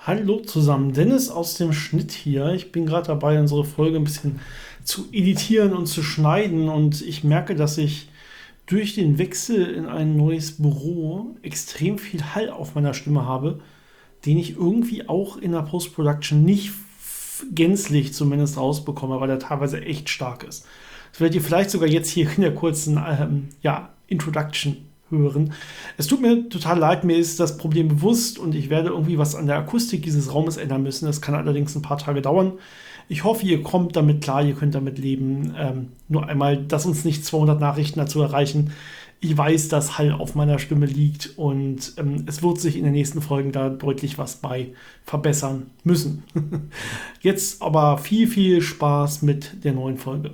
Hallo zusammen, Dennis aus dem Schnitt hier. Ich bin gerade dabei, unsere Folge ein bisschen zu editieren und zu schneiden und ich merke, dass ich durch den Wechsel in ein neues Büro extrem viel Hall auf meiner Stimme habe, den ich irgendwie auch in der Post-Production nicht gänzlich zumindest rausbekomme, weil der teilweise echt stark ist. Das werdet ihr vielleicht sogar jetzt hier in der kurzen Introduction hören. Es tut mir total leid, mir ist das Problem bewusst und ich werde irgendwie was an der Akustik dieses Raumes ändern müssen. Das kann allerdings ein paar Tage dauern. Ich hoffe, ihr kommt damit klar, ihr könnt damit leben. Nur einmal, dass uns nicht 200 Nachrichten dazu erreichen. Ich weiß, dass Hall auf meiner Stimme liegt und es wird sich in den nächsten Folgen da deutlich was bei verbessern müssen. Jetzt aber viel, viel Spaß mit der neuen Folge.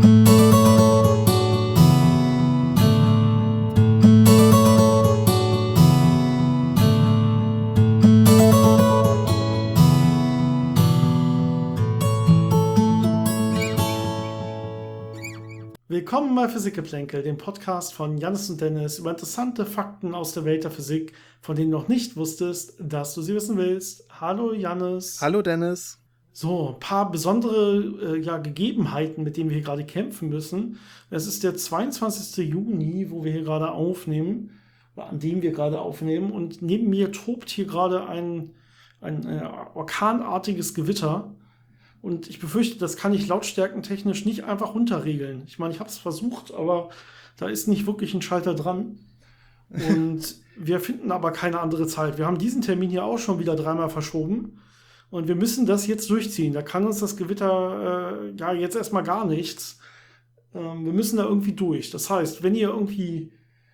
Willkommen bei Physikgeplänkel, dem Podcast von Jannis und Dennis über interessante Fakten aus der Welt der Physik, von denen du noch nicht wusstest, dass du sie wissen willst. Hallo Jannis. Hallo Dennis. So, ein paar besondere Gegebenheiten, mit denen wir hier gerade kämpfen müssen. Es ist der 22. Juni, wo wir hier gerade aufnehmen, oder an dem wir gerade aufnehmen. Und neben mir tobt hier gerade ein orkanartiges Gewitter. Und ich befürchte, das kann ich lautstärkentechnisch nicht einfach runterregeln. Ich meine, ich habe es versucht, aber da ist nicht wirklich ein Schalter dran. Und wir finden aber keine andere Zeit. Wir haben diesen Termin hier auch schon wieder dreimal verschoben. Und wir müssen das jetzt durchziehen. Da kann uns das Gewitter jetzt erstmal gar nichts. Wir müssen da irgendwie durch. Das heißt, wenn ihr irgendwie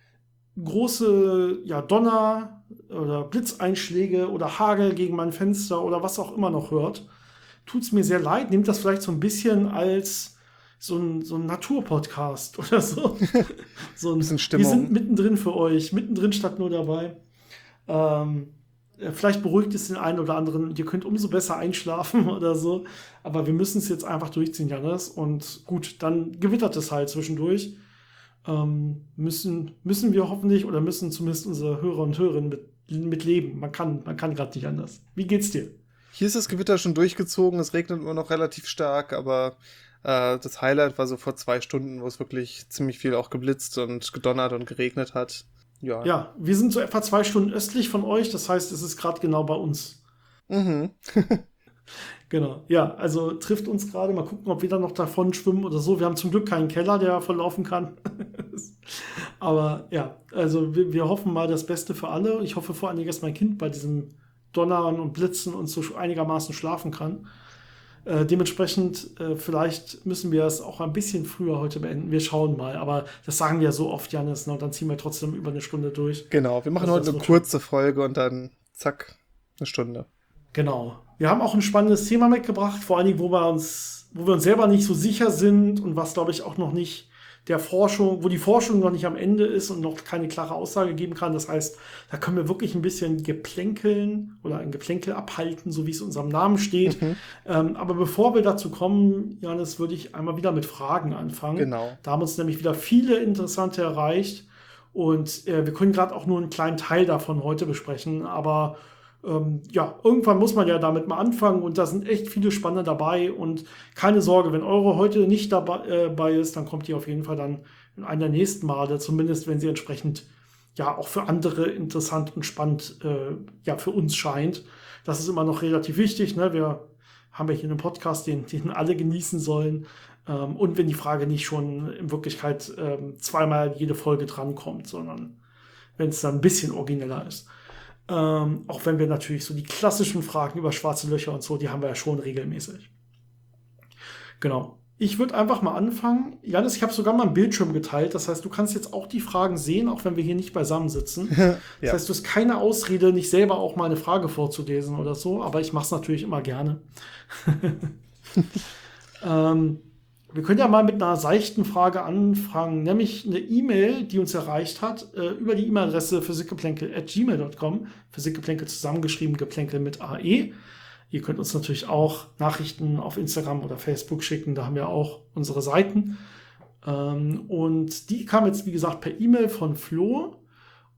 große Donner oder Blitzeinschläge oder Hagel gegen mein Fenster oder was auch immer noch hört, tut es mir sehr leid. Nehmt das vielleicht so ein bisschen als so ein Naturpodcast oder so. So ein bisschen Stimmung. Wir sind mittendrin für euch, mittendrin statt nur dabei. Vielleicht beruhigt es den einen oder anderen. Ihr könnt umso besser einschlafen oder so. Aber wir müssen es jetzt einfach durchziehen, Jannis. Und gut, dann gewittert es halt zwischendurch. Müssen wir hoffentlich oder müssen zumindest unsere Hörer und Hörerinnen mit leben. Man kann gerade nicht anders. Wie geht's dir? Hier ist das Gewitter schon durchgezogen, es regnet immer noch relativ stark, aber das Highlight war so vor 2 Stunden, wo es wirklich ziemlich viel auch geblitzt und gedonnert und geregnet hat. Ja, wir sind so etwa 2 Stunden östlich von euch, das heißt, es ist gerade genau bei uns. Mhm. Genau, ja, also trifft uns gerade. Mal gucken, ob wir da noch davon schwimmen oder so. Wir haben zum Glück keinen Keller, der verlaufen kann. Aber ja, also wir hoffen mal das Beste für alle. Ich hoffe vor allen Dingen, dass mein Kind bei diesem Donnern und Blitzen und so einigermaßen schlafen kann. Dementsprechend, vielleicht müssen wir es auch ein bisschen früher heute beenden. Wir schauen mal, aber das sagen wir ja so oft, Jannis, ne? Und dann ziehen wir trotzdem über eine Stunde durch. Genau, wir machen Also heute eine kurze Folge und dann zack, eine Stunde. Genau. Wir haben auch ein spannendes Thema mitgebracht, vor allen Dingen, wo wir uns selber nicht so sicher sind und was, glaube ich, auch noch nicht wo die Forschung noch nicht am Ende ist und noch keine klare Aussage geben kann. Das heißt, da können wir wirklich ein bisschen geplänkeln oder ein Geplänkel abhalten, so wie es in unserem Namen steht. Aber bevor wir dazu kommen, Johannes, würde ich einmal wieder mit Fragen anfangen. Genau. Da haben uns nämlich wieder viele interessante erreicht und wir können gerade auch nur einen kleinen Teil davon heute besprechen, aber irgendwann muss man ja damit mal anfangen und da sind echt viele Spannende dabei und keine Sorge, wenn eure heute nicht dabei ist, dann kommt die auf jeden Fall dann in einer der nächsten Male, zumindest wenn sie entsprechend auch für andere interessant und spannend für uns scheint. Das ist immer noch relativ wichtig, ne? Wir haben ja hier einen Podcast, den alle genießen sollen und wenn die Frage nicht schon in Wirklichkeit zweimal jede Folge drankommt, sondern wenn es dann ein bisschen origineller ist. Auch wenn wir natürlich so die klassischen Fragen über schwarze Löcher und so, die haben wir ja schon regelmäßig. Genau. Ich würde einfach mal anfangen. Jannis, ich habe sogar mal einen Bildschirm geteilt. Das heißt, du kannst jetzt auch die Fragen sehen, auch wenn wir hier nicht beisammen sitzen. Das heißt, du hast keine Ausrede, nicht selber auch mal eine Frage vorzulesen oder so. Aber ich mache es natürlich immer gerne. Wir können ja mal mit einer seichten Frage anfangen, nämlich eine E-Mail, die uns erreicht hat, über die E-Mail-Adresse physikgeplänkel@gmail.com. Physikgeplänkel zusammengeschrieben, Geplänkel mit AE. Ihr könnt uns natürlich auch Nachrichten auf Instagram oder Facebook schicken, da haben wir auch unsere Seiten. Und die kam jetzt, wie gesagt, per E-Mail von Flo.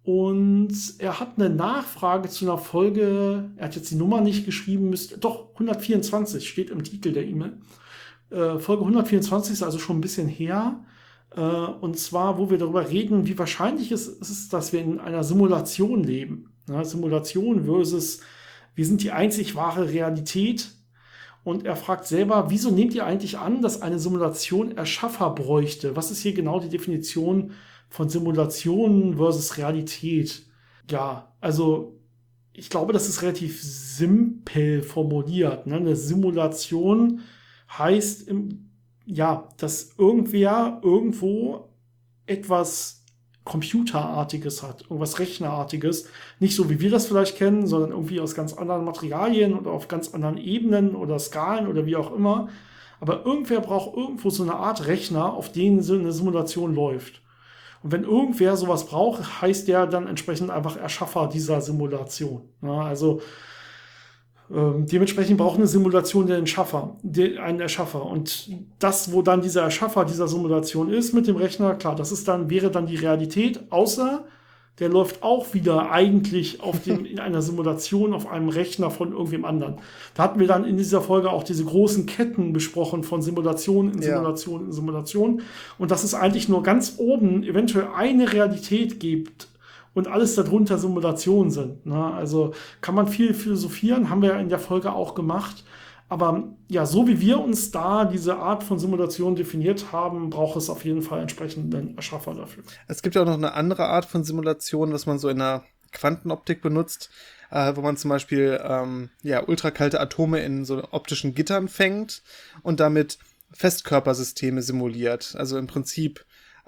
Und er hat eine Nachfrage zu einer Folge, er hat jetzt die Nummer nicht geschrieben, doch 124 steht im Titel der E-Mail. Folge 124 ist also schon ein bisschen her. Und zwar, wo wir darüber reden, wie wahrscheinlich es ist, dass wir in einer Simulation leben. Ja, Simulation versus, wir sind die einzig wahre Realität. Und er fragt selber, wieso nehmt ihr eigentlich an, dass eine Simulation Erschaffer bräuchte? Was ist hier genau die Definition von Simulation versus Realität? Ja, also ich glaube, das ist relativ simpel formuliert. Ne? Eine Simulation heißt, dass irgendwer irgendwo etwas Computerartiges hat, irgendwas Rechnerartiges. Nicht so, wie wir das vielleicht kennen, sondern irgendwie aus ganz anderen Materialien oder auf ganz anderen Ebenen oder Skalen oder wie auch immer. Aber irgendwer braucht irgendwo so eine Art Rechner, auf denen so eine Simulation läuft. Und wenn irgendwer sowas braucht, heißt der dann entsprechend einfach Erschaffer dieser Simulation. Ja, also dementsprechend braucht eine Simulation einen Erschaffer. Und das, wo dann dieser Erschaffer dieser Simulation ist mit dem Rechner, klar, wäre dann die Realität, außer der läuft auch wieder eigentlich in einer Simulation auf einem Rechner von irgendwem anderen. Da hatten wir dann in dieser Folge auch diese großen Ketten besprochen von Simulation in Simulation in Simulation. Und dass es eigentlich nur ganz oben eventuell eine Realität gibt, und alles darunter Simulationen sind. Ne? Also kann man viel philosophieren, haben wir ja in der Folge auch gemacht. Aber ja, so wie wir uns da diese Art von Simulation definiert haben, braucht es auf jeden Fall entsprechenden Erschaffer dafür. Es gibt ja auch noch eine andere Art von Simulation, was man so in der Quantenoptik benutzt, wo man zum Beispiel ultrakalte Atome in so optischen Gittern fängt und damit Festkörpersysteme simuliert. Also im Prinzip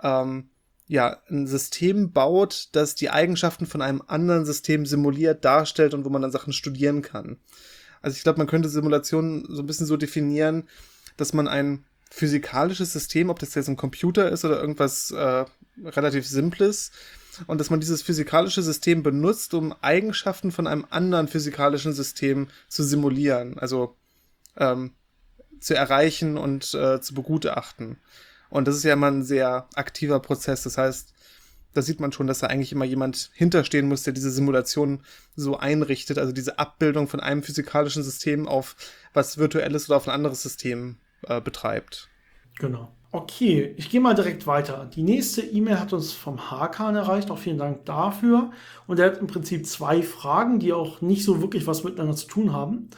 ein System baut, das die Eigenschaften von einem anderen System simuliert, darstellt und wo man dann Sachen studieren kann. Also ich glaube, man könnte Simulationen so ein bisschen so definieren, dass man ein physikalisches System, ob das jetzt ein Computer ist oder irgendwas relativ Simples, und dass man dieses physikalische System benutzt, um Eigenschaften von einem anderen physikalischen System zu simulieren, also zu erreichen und zu begutachten. Und das ist ja immer ein sehr aktiver Prozess. Das heißt, da sieht man schon, dass da eigentlich immer jemand hinterstehen muss, der diese Simulation so einrichtet, also diese Abbildung von einem physikalischen System auf was Virtuelles oder auf ein anderes System betreibt. Genau. Okay, ich gehe mal direkt weiter. Die nächste E-Mail hat uns vom Hakan erreicht, auch vielen Dank dafür. Und er hat im Prinzip 2 Fragen, die auch nicht so wirklich was miteinander zu tun haben.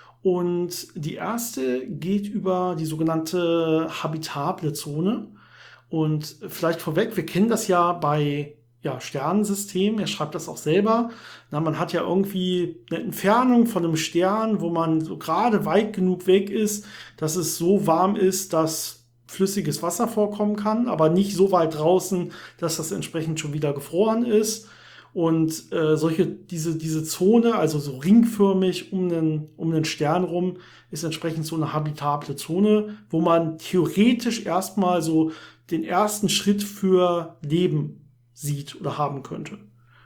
Und die erste geht über die sogenannte habitable Zone. Und vielleicht vorweg, wir kennen das ja bei Sternensystemen, er schreibt das auch selber. Man hat ja irgendwie eine Entfernung von einem Stern, wo man so gerade weit genug weg ist, dass es so warm ist, dass flüssiges Wasser vorkommen kann, aber nicht so weit draußen, dass das entsprechend schon wieder gefroren ist. Und diese Zone, also so ringförmig um einen Stern rum, ist entsprechend so eine habitable Zone, wo man theoretisch erstmal so den ersten Schritt für Leben sieht oder haben könnte.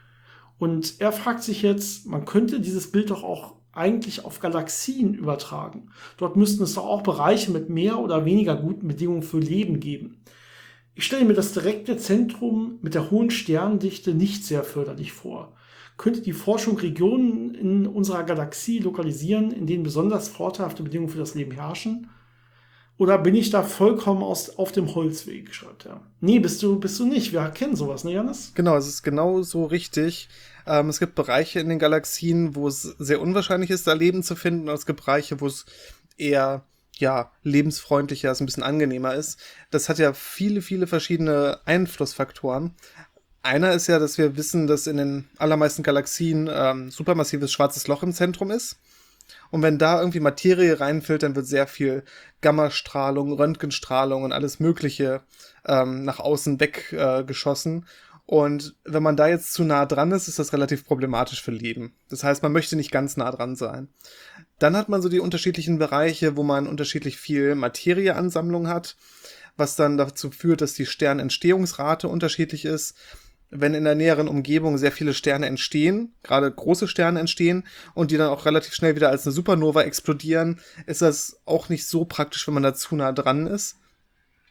Und er fragt sich jetzt, man könnte dieses Bild doch auch eigentlich auf Galaxien übertragen. Dort müssten es doch auch Bereiche mit mehr oder weniger guten Bedingungen für Leben geben. Ich stelle mir das direkte Zentrum mit der hohen Sterndichte nicht sehr förderlich vor. Könnte die Forschung Regionen in unserer Galaxie lokalisieren, in denen besonders vorteilhafte Bedingungen für das Leben herrschen? Oder bin ich da vollkommen auf dem Holzweg, schreibt er. Nee, bist du nicht. Wir kennen sowas, ne, Jannis? Genau, es ist genau so richtig. Es gibt Bereiche in den Galaxien, wo es sehr unwahrscheinlich ist, da Leben zu finden. Und es gibt Bereiche, wo es eher lebensfreundlicher ist, ein bisschen angenehmer ist. Das hat ja viele, viele verschiedene Einflussfaktoren. Einer ist ja, dass wir wissen, dass in den allermeisten Galaxien supermassives schwarzes Loch im Zentrum ist. Und wenn da irgendwie Materie reinfällt, dann wird sehr viel Gammastrahlung, Röntgenstrahlung und alles Mögliche nach außen weggeschossen. Und wenn man da jetzt zu nah dran ist, ist das relativ problematisch für Leben. Das heißt, man möchte nicht ganz nah dran sein. Dann hat man so die unterschiedlichen Bereiche, wo man unterschiedlich viel Materieansammlung hat, was dann dazu führt, dass die Sternentstehungsrate unterschiedlich ist. Wenn in der näheren Umgebung sehr viele Sterne entstehen, gerade große Sterne entstehen und die dann auch relativ schnell wieder als eine Supernova explodieren, ist das auch nicht so praktisch, wenn man da zu nah dran ist.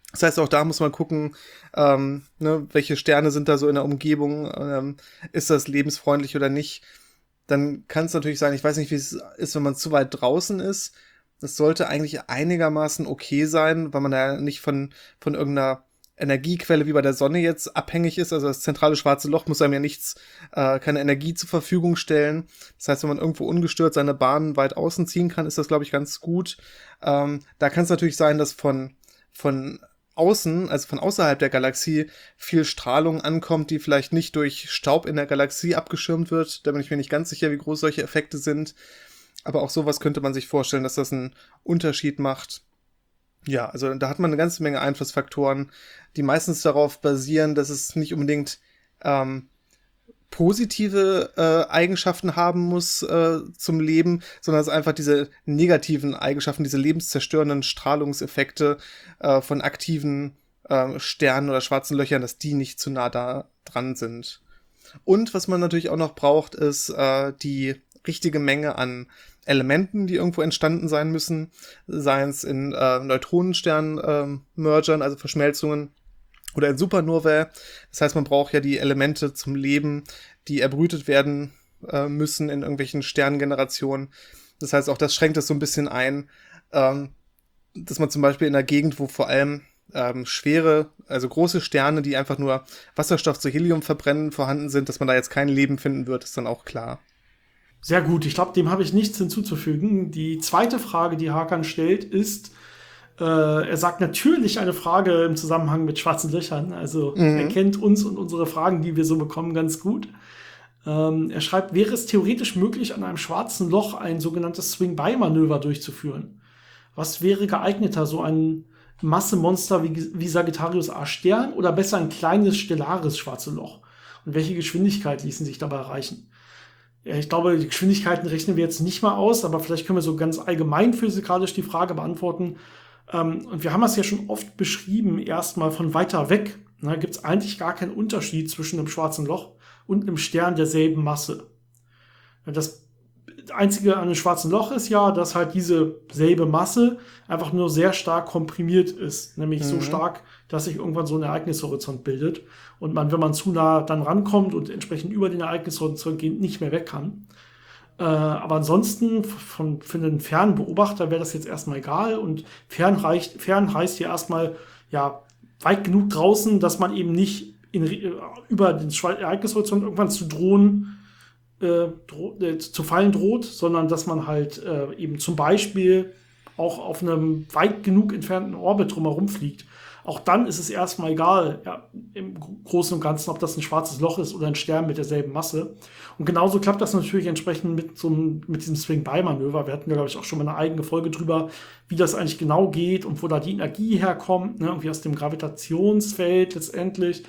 Das heißt, auch da muss man gucken, welche Sterne sind da so in der Umgebung, ist das lebensfreundlich oder nicht. Dann kann es natürlich sein, ich weiß nicht, wie es ist, wenn man zu weit draußen ist. Das sollte eigentlich einigermaßen okay sein, weil man da nicht von irgendeiner Energiequelle wie bei der Sonne jetzt abhängig ist. Also das zentrale schwarze Loch muss einem ja keine Energie zur Verfügung stellen. Das heißt, wenn man irgendwo ungestört seine Bahn weit außen ziehen kann, ist das, glaube ich, ganz gut. Da kann es natürlich sein, dass von außen, also von außerhalb der Galaxie, viel Strahlung ankommt, die vielleicht nicht durch Staub in der Galaxie abgeschirmt wird. Da bin ich mir nicht ganz sicher, wie groß solche Effekte sind. Aber auch sowas könnte man sich vorstellen, dass das einen Unterschied macht. Ja, also da hat man eine ganze Menge Einflussfaktoren, die meistens darauf basieren, dass es nicht unbedingt positive Eigenschaften haben muss zum Leben, sondern dass einfach diese negativen Eigenschaften, diese lebenszerstörenden Strahlungseffekte von aktiven Sternen oder schwarzen Löchern, dass die nicht zu nah da dran sind. Und was man natürlich auch noch braucht, ist die richtige Menge an Elementen, die irgendwo entstanden sein müssen, seien es in Neutronenstern-Mergern, also Verschmelzungen, oder in Supernovae. Das heißt, man braucht ja die Elemente zum Leben, die erbrütet werden müssen in irgendwelchen Sternengenerationen. Das heißt, auch das schränkt es so ein bisschen ein, dass man zum Beispiel in einer Gegend, wo vor allem schwere, also große Sterne, die einfach nur Wasserstoff zu Helium verbrennen, vorhanden sind, dass man da jetzt kein Leben finden wird, ist dann auch klar. Sehr gut, ich glaube, dem habe ich nichts hinzuzufügen. Die zweite Frage, die Hakan stellt, ist, er sagt natürlich eine Frage im Zusammenhang mit schwarzen Löchern. Also er kennt uns und unsere Fragen, die wir so bekommen, ganz gut. Er schreibt, wäre es theoretisch möglich, an einem schwarzen Loch ein sogenanntes Swing-By-Manöver durchzuführen? Was wäre geeigneter, so ein Massemonster wie Sagittarius A Stern oder besser ein kleines stellares schwarzes Loch? Und welche Geschwindigkeit ließen sich dabei erreichen? Ja, ich glaube, die Geschwindigkeiten rechnen wir jetzt nicht mal aus, aber vielleicht können wir so ganz allgemein physikalisch die Frage beantworten. Und wir haben das ja schon oft beschrieben, erstmal von weiter weg. Da gibt es eigentlich gar keinen Unterschied zwischen einem schwarzen Loch und einem Stern derselben Masse. Das Einzige an einem schwarzen Loch ist ja, dass halt diese selbe Masse einfach nur sehr stark komprimiert ist. Nämlich so stark, dass sich irgendwann so ein Ereignishorizont bildet. Und man, wenn man zu nah dann rankommt und entsprechend über den Ereignishorizont geht, nicht mehr weg kann. Aber ansonsten, für einen fernen Beobachter wäre das jetzt erstmal egal. Und fern heißt hier erstmal, ja, weit genug draußen, dass man eben nicht über den Ereignishorizont irgendwann zu fallen droht, sondern dass man halt eben zum Beispiel auch auf einem weit genug entfernten Orbit drumherum fliegt. Auch dann ist es erstmal egal, ja, im Großen und Ganzen, ob das ein schwarzes Loch ist oder ein Stern mit derselben Masse. Und genauso klappt das natürlich entsprechend mit diesem Swing-By-Manöver. Wir hatten ja, glaube ich, auch schon mal eine eigene Folge drüber, wie das eigentlich genau geht und wo da die Energie herkommt, ne? Irgendwie aus dem Gravitationsfeld letztendlich.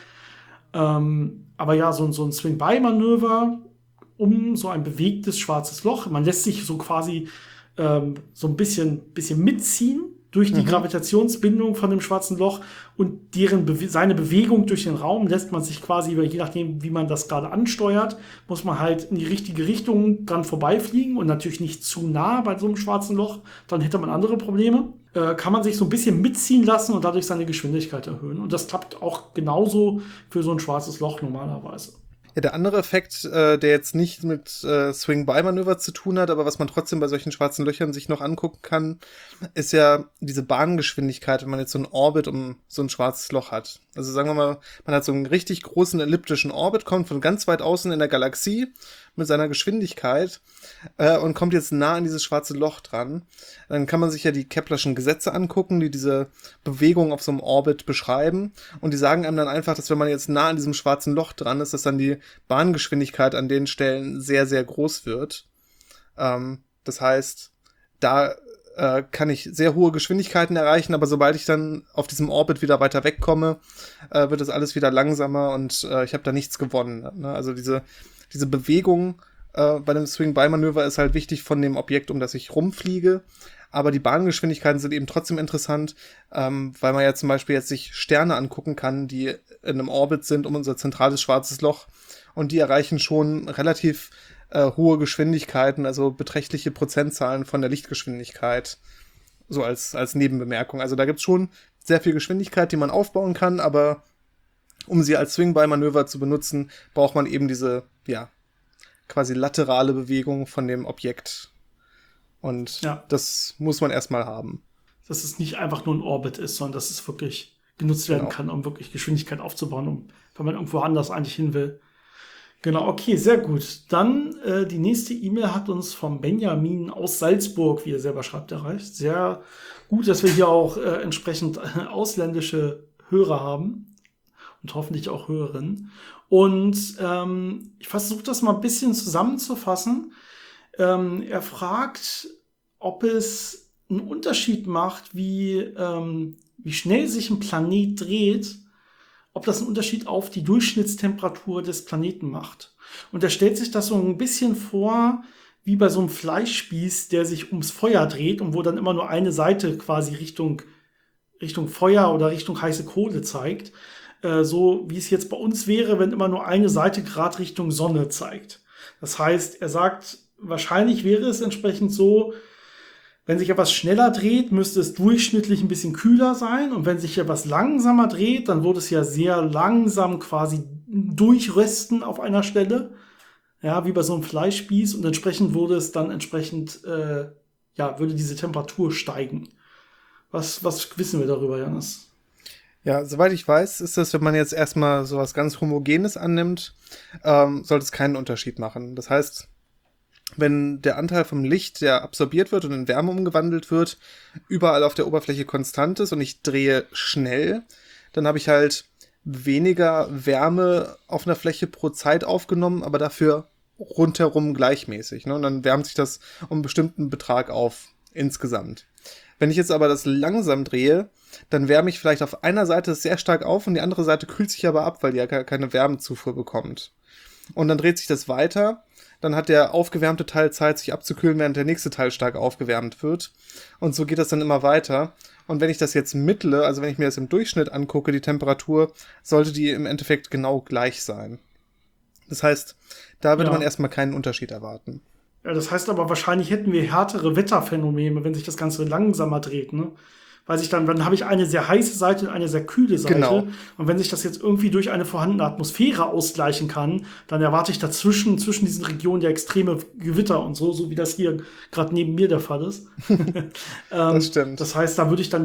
Aber ja, so ein Swing-By-Manöver um so ein bewegtes schwarzes Loch. Man lässt sich so quasi so ein bisschen mitziehen durch die Gravitationsbindung von dem schwarzen Loch und seine Bewegung durch den Raum lässt man sich quasi, je nachdem, wie man das gerade ansteuert, muss man halt in die richtige Richtung dran vorbeifliegen und natürlich nicht zu nah bei so einem schwarzen Loch, dann hätte man andere Probleme. Kann man sich so ein bisschen mitziehen lassen und dadurch seine Geschwindigkeit erhöhen. Und das klappt auch genauso für so ein schwarzes Loch normalerweise. Ja, der andere Effekt, der jetzt nicht mit Swing-By-Manöver zu tun hat, aber was man trotzdem bei solchen schwarzen Löchern sich noch angucken kann, ist ja diese Bahngeschwindigkeit, wenn man jetzt so einen Orbit um so ein schwarzes Loch hat. Also sagen wir mal, man hat so einen richtig großen elliptischen Orbit, kommt von ganz weit außen in der Galaxie mit seiner Geschwindigkeit und kommt jetzt nah an dieses schwarze Loch dran. Dann kann man sich ja die Keplerschen Gesetze angucken, die diese Bewegung auf so einem Orbit beschreiben. Und die sagen einem dann einfach, dass wenn man jetzt nah an diesem schwarzen Loch dran ist, dass dann die Bahngeschwindigkeit an den Stellen sehr, sehr groß wird. Das heißt, da kann ich sehr hohe Geschwindigkeiten erreichen, aber sobald ich dann auf diesem Orbit wieder weiter wegkomme, wird das alles wieder langsamer und ich habe da nichts gewonnen. Ne? Also diese Bewegung bei dem Swing-By-Manöver ist halt wichtig von dem Objekt, um das ich rumfliege. Aber die Bahngeschwindigkeiten sind eben trotzdem interessant, weil man ja zum Beispiel jetzt sich Sterne angucken kann, die in einem Orbit sind um unser zentrales schwarzes Loch. Und die erreichen schon relativ hohe Geschwindigkeiten, also beträchtliche Prozentzahlen von der Lichtgeschwindigkeit. So als Nebenbemerkung. Also da gibt's schon sehr viel Geschwindigkeit, die man aufbauen kann, aber um sie als Swing-By-Manöver zu benutzen, braucht man eben diese, ja, quasi laterale Bewegung von dem Objekt. Und das muss man erstmal haben. Dass es nicht einfach nur ein Orbit ist, sondern dass es wirklich genutzt werden kann, um wirklich Geschwindigkeit aufzubauen, wenn man irgendwo anders eigentlich hin will. Genau, okay, sehr gut. Dann die nächste E-Mail hat uns vom Benjamin aus Salzburg, wie er selber schreibt, erreicht. Sehr gut, dass wir hier auch entsprechend ausländische Hörer haben und hoffentlich auch Hörerinnen. Und ich versuche das mal ein bisschen zusammenzufassen. Er fragt, ob es einen Unterschied macht, wie schnell sich ein Planet dreht, ob das einen Unterschied auf die Durchschnittstemperatur des Planeten macht. Und er stellt sich das so ein bisschen vor, wie bei so einem Fleischspieß, der sich ums Feuer dreht und wo dann immer nur eine Seite quasi Richtung Feuer oder Richtung heiße Kohle zeigt. So wie es jetzt bei uns wäre, wenn immer nur eine Seite gerade Richtung Sonne zeigt. Das heißt, er sagt, wahrscheinlich wäre es entsprechend so, wenn sich etwas schneller dreht, müsste es durchschnittlich ein bisschen kühler sein. Und wenn sich etwas langsamer dreht, dann würde es ja sehr langsam quasi durchrösten auf einer Stelle. Ja, wie bei so einem Fleischspieß. Und entsprechend würde es dann würde diese Temperatur steigen. Was wissen wir darüber, Janis? Ja, soweit ich weiß, ist das, wenn man jetzt erstmal sowas ganz Homogenes annimmt, sollte es keinen Unterschied machen. Das heißt, wenn der Anteil vom Licht, der absorbiert wird und in Wärme umgewandelt wird, überall auf der Oberfläche konstant ist und ich drehe schnell, dann habe ich halt weniger Wärme auf einer Fläche pro Zeit aufgenommen, aber dafür rundherum gleichmäßig. Ne? Und dann wärmt sich das um einen bestimmten Betrag auf insgesamt. Wenn ich jetzt aber das langsam drehe, dann wärme ich vielleicht auf einer Seite sehr stark auf und die andere Seite kühlt sich aber ab, weil die ja keine Wärmezufuhr bekommt. Und dann dreht sich das weiter. Dann hat der aufgewärmte Teil Zeit, sich abzukühlen, während der nächste Teil stark aufgewärmt wird. Und so geht das dann immer weiter. Und wenn ich das jetzt mittle, also wenn ich mir das im Durchschnitt angucke, die Temperatur, sollte die im Endeffekt genau gleich sein. Das heißt, da würde man erstmal keinen Unterschied erwarten. Ja, das heißt aber, wahrscheinlich hätten wir härtere Wetterphänomene, wenn sich das Ganze langsamer dreht, ne? Weil dann habe ich eine sehr heiße Seite und eine sehr kühle Seite. Genau. Und wenn sich das jetzt irgendwie durch eine vorhandene Atmosphäre ausgleichen kann, dann erwarte ich zwischen diesen Regionen ja extreme Gewitter und so wie das hier gerade neben mir der Fall ist. Das stimmt. Das heißt, da würde ich dann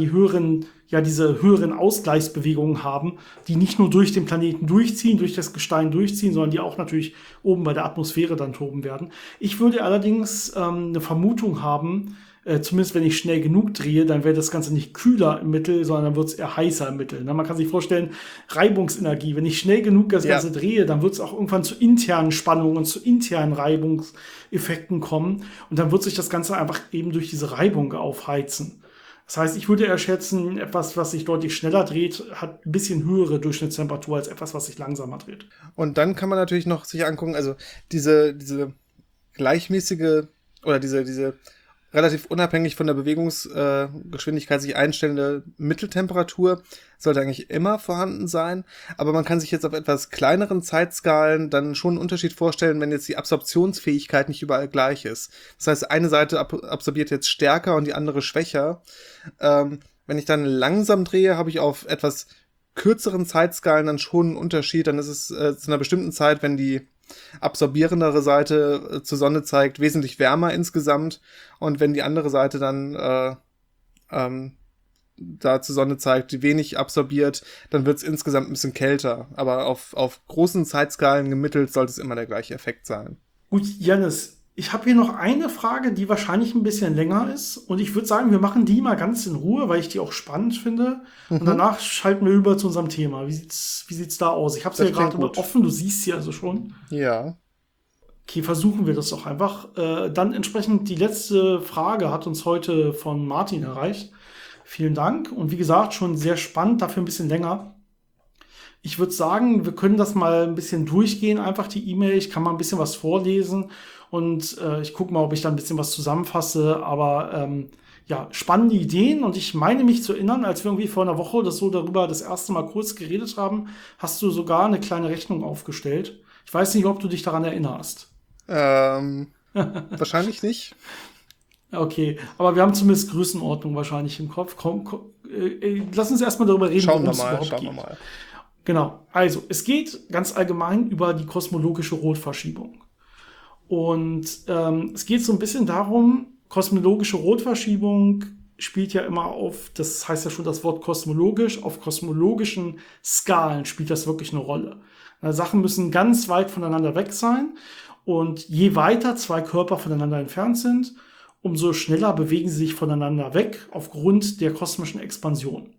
diese höheren Ausgleichsbewegungen haben, die nicht nur durch den Planeten durchziehen, durch das Gestein durchziehen, sondern die auch natürlich oben bei der Atmosphäre dann toben werden. Ich würde allerdings eine Vermutung haben, zumindest wenn ich schnell genug drehe, dann wäre das Ganze nicht kühler im Mittel, sondern dann wird es eher heißer im Mittel. Man kann sich vorstellen, Reibungsenergie, wenn ich schnell genug das Ganze drehe, dann wird es auch irgendwann zu internen Spannungen und zu internen Reibungseffekten kommen und dann wird sich das Ganze einfach eben durch diese Reibung aufheizen. Das heißt, ich würde eher schätzen, etwas, was sich deutlich schneller dreht, hat ein bisschen höhere Durchschnittstemperatur als etwas, was sich langsamer dreht. Und dann kann man natürlich noch sich angucken, also diese gleichmäßige oder diese relativ unabhängig von der Bewegungsgeschwindigkeit sich einstellende Mitteltemperatur sollte eigentlich immer vorhanden sein. Aber man kann sich jetzt auf etwas kleineren Zeitskalen dann schon einen Unterschied vorstellen, wenn jetzt die Absorptionsfähigkeit nicht überall gleich ist. Das heißt, eine Seite absorbiert jetzt stärker und die andere schwächer. Wenn ich dann langsam drehe, habe ich auf etwas kürzeren Zeitskalen dann schon einen Unterschied. Dann ist es zu einer bestimmten Zeit, wenn die absorbierendere Seite zur Sonne zeigt, wesentlich wärmer insgesamt. Und wenn die andere Seite dann da zur Sonne zeigt, die wenig absorbiert, dann wird es insgesamt ein bisschen kälter. Aber auf großen Zeitskalen gemittelt sollte es immer der gleiche Effekt sein. Gut, Jannis, ich habe hier noch eine Frage, die wahrscheinlich ein bisschen länger ist. Und ich würde sagen, wir machen die mal ganz in Ruhe, weil ich die auch spannend finde. Und danach schalten wir über zu unserem Thema. Wie sieht's da aus? Ich habe es ja gerade offen, du siehst sie also schon. Ja. Okay, versuchen wir das doch einfach. Dann entsprechend die letzte Frage hat uns heute von Martin erreicht. Vielen Dank. Und wie gesagt, schon sehr spannend, dafür ein bisschen länger. Ich würde sagen, wir können das mal ein bisschen durchgehen, einfach die E-Mail. Ich kann mal ein bisschen was vorlesen und ich gucke mal, ob ich da ein bisschen was zusammenfasse. Aber spannende Ideen. Und ich meine mich zu erinnern, als wir irgendwie vor einer Woche darüber das erste Mal kurz geredet haben, hast du sogar eine kleine Rechnung aufgestellt. Ich weiß nicht, ob du dich daran erinnerst. Wahrscheinlich nicht. Okay, aber wir haben zumindest Größenordnung wahrscheinlich im Kopf. Lass uns erstmal darüber reden, worum es überhaupt Schauen wir geht. mal. Genau, also es geht ganz allgemein über die kosmologische Rotverschiebung. Und es geht so ein bisschen darum, kosmologische Rotverschiebung spielt ja immer auf, das heißt ja schon das Wort kosmologisch, auf kosmologischen Skalen spielt das wirklich eine Rolle. Sachen müssen ganz weit voneinander weg sein und je weiter zwei Körper voneinander entfernt sind, umso schneller bewegen sie sich voneinander weg aufgrund der kosmischen Expansion.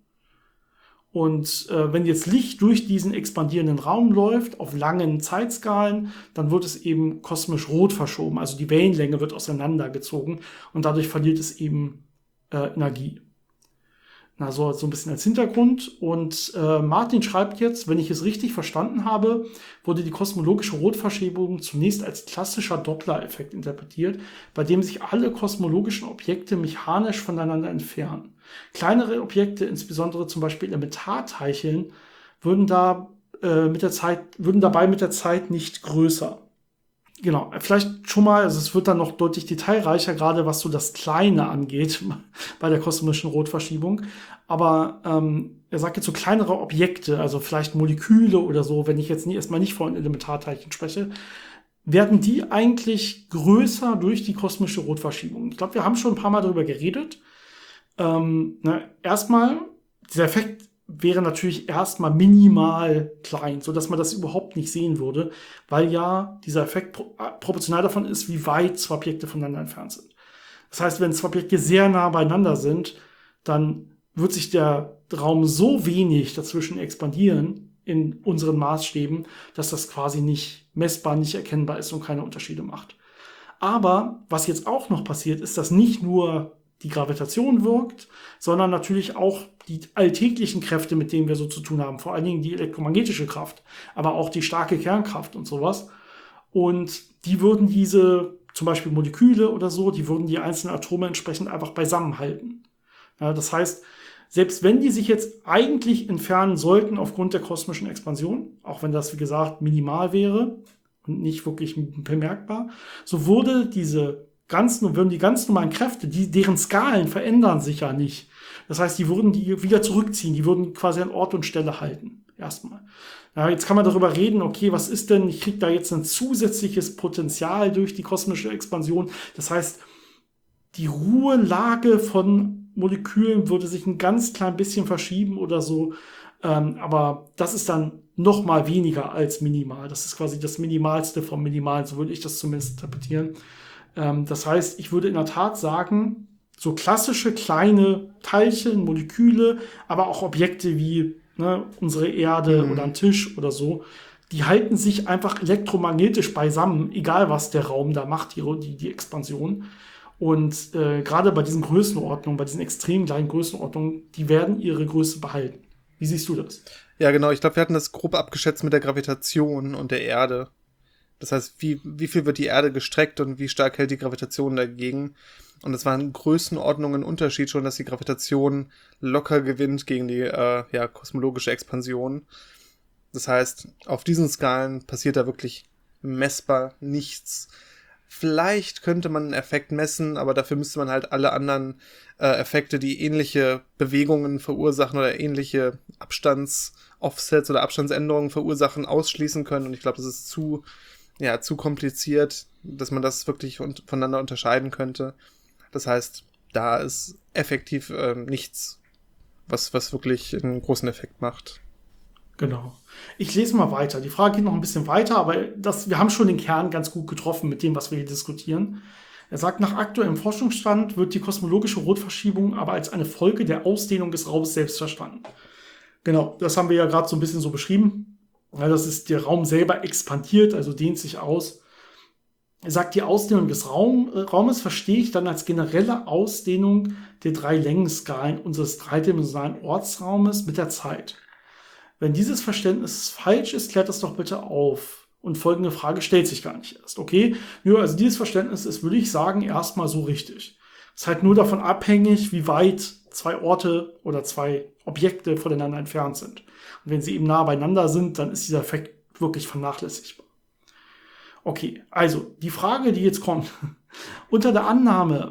Und wenn jetzt Licht durch diesen expandierenden Raum läuft, auf langen Zeitskalen, dann wird es eben kosmisch rot verschoben. Also die Wellenlänge wird auseinandergezogen und dadurch verliert es eben Energie. Na, so ein bisschen als Hintergrund. Und Martin schreibt jetzt, wenn ich es richtig verstanden habe, wurde die kosmologische Rotverschiebung zunächst als klassischer Doppler-Effekt interpretiert, bei dem sich alle kosmologischen Objekte mechanisch voneinander entfernen. Kleinere Objekte, insbesondere zum Beispiel Elementarteilchen, würden dabei mit der Zeit nicht größer. Genau, vielleicht schon mal, also es wird dann noch deutlich detailreicher, gerade was so das Kleine angeht bei der kosmischen Rotverschiebung. Aber er sagt jetzt so kleinere Objekte, also vielleicht Moleküle oder so, wenn ich jetzt erstmal nicht von Elementarteilchen spreche, werden die eigentlich größer durch die kosmische Rotverschiebung. Ich glaube, wir haben schon ein paar Mal darüber geredet. Erstmal, dieser Effekt wäre natürlich erstmal minimal klein, so dass man das überhaupt nicht sehen würde, weil ja dieser Effekt proportional davon ist, wie weit zwei Objekte voneinander entfernt sind. Das heißt, wenn zwei Objekte sehr nah beieinander sind, dann wird sich der Raum so wenig dazwischen expandieren in unseren Maßstäben, dass das quasi nicht messbar, nicht erkennbar ist und keine Unterschiede macht. Aber was jetzt auch noch passiert, ist, dass nicht nur die Gravitation wirkt, sondern natürlich auch die alltäglichen Kräfte, mit denen wir so zu tun haben, vor allen Dingen die elektromagnetische Kraft, aber auch die starke Kernkraft und sowas. Und die würden diese, zum Beispiel Moleküle oder so, die würden die einzelnen Atome entsprechend einfach beisammenhalten. Ja, das heißt, selbst wenn die sich jetzt eigentlich entfernen sollten aufgrund der kosmischen Expansion, auch wenn das, wie gesagt, minimal wäre und nicht wirklich bemerkbar, so würden die ganz normalen Kräfte, deren Skalen verändern sich ja nicht. Das heißt, die würden die wieder zurückziehen, die würden quasi an Ort und Stelle halten. Erstmal. Ja, jetzt kann man darüber reden, okay, was ist denn, ich kriege da jetzt ein zusätzliches Potenzial durch die kosmische Expansion. Das heißt, die Ruhelage von Molekülen würde sich ein ganz klein bisschen verschieben oder so. Aber das ist dann noch mal weniger als minimal. Das ist quasi das Minimalste vom Minimalen, so würde ich das zumindest interpretieren. Das heißt, ich würde in der Tat sagen, so klassische kleine Teilchen, Moleküle, aber auch Objekte wie unsere Erde oder ein Tisch oder so, die halten sich einfach elektromagnetisch beisammen, egal was der Raum da macht, die Expansion. Und gerade bei diesen Größenordnungen, bei diesen extrem kleinen Größenordnungen, die werden ihre Größe behalten. Wie siehst du das? Ja, genau. Ich glaube, wir hatten das grob abgeschätzt mit der Gravitation und der Erde. Das heißt, wie viel wird die Erde gestreckt und wie stark hält die Gravitation dagegen? Und es war in Größenordnungen ein Unterschied schon, dass die Gravitation locker gewinnt gegen die kosmologische Expansion. Das heißt, auf diesen Skalen passiert da wirklich messbar nichts. Vielleicht könnte man einen Effekt messen, aber dafür müsste man halt alle anderen Effekte, die ähnliche Bewegungen verursachen oder ähnliche Abstandsoffsets oder Abstandsänderungen verursachen, ausschließen können. Und ich glaube, das ist zu kompliziert, dass man das wirklich voneinander unterscheiden könnte. Das heißt, da ist effektiv nichts, was wirklich einen großen Effekt macht. Genau. Ich lese mal weiter. Die Frage geht noch ein bisschen weiter, aber wir haben schon den Kern ganz gut getroffen mit dem, was wir hier diskutieren. Er sagt, nach aktuellem Forschungsstand wird die kosmologische Rotverschiebung aber als eine Folge der Ausdehnung des Raums selbst verstanden. Genau, das haben wir ja gerade so ein bisschen so beschrieben. Ja, das ist, der Raum selber expandiert, also dehnt sich aus. Er sagt, die Ausdehnung des Raumes verstehe ich dann als generelle Ausdehnung der 3 Längenskalen unseres dreidimensionalen Ortsraumes mit der Zeit. Wenn dieses Verständnis falsch ist, klärt das doch bitte auf. Und folgende Frage stellt sich gar nicht erst. Okay, also dieses Verständnis ist, würde ich sagen, erstmal so richtig. Es ist halt nur davon abhängig, wie weit 2 Orte oder 2 Objekte voneinander entfernt sind. Und wenn sie eben nah beieinander sind, dann ist dieser Effekt wirklich vernachlässigbar. Okay, also die Frage, die jetzt kommt. Unter der Annahme,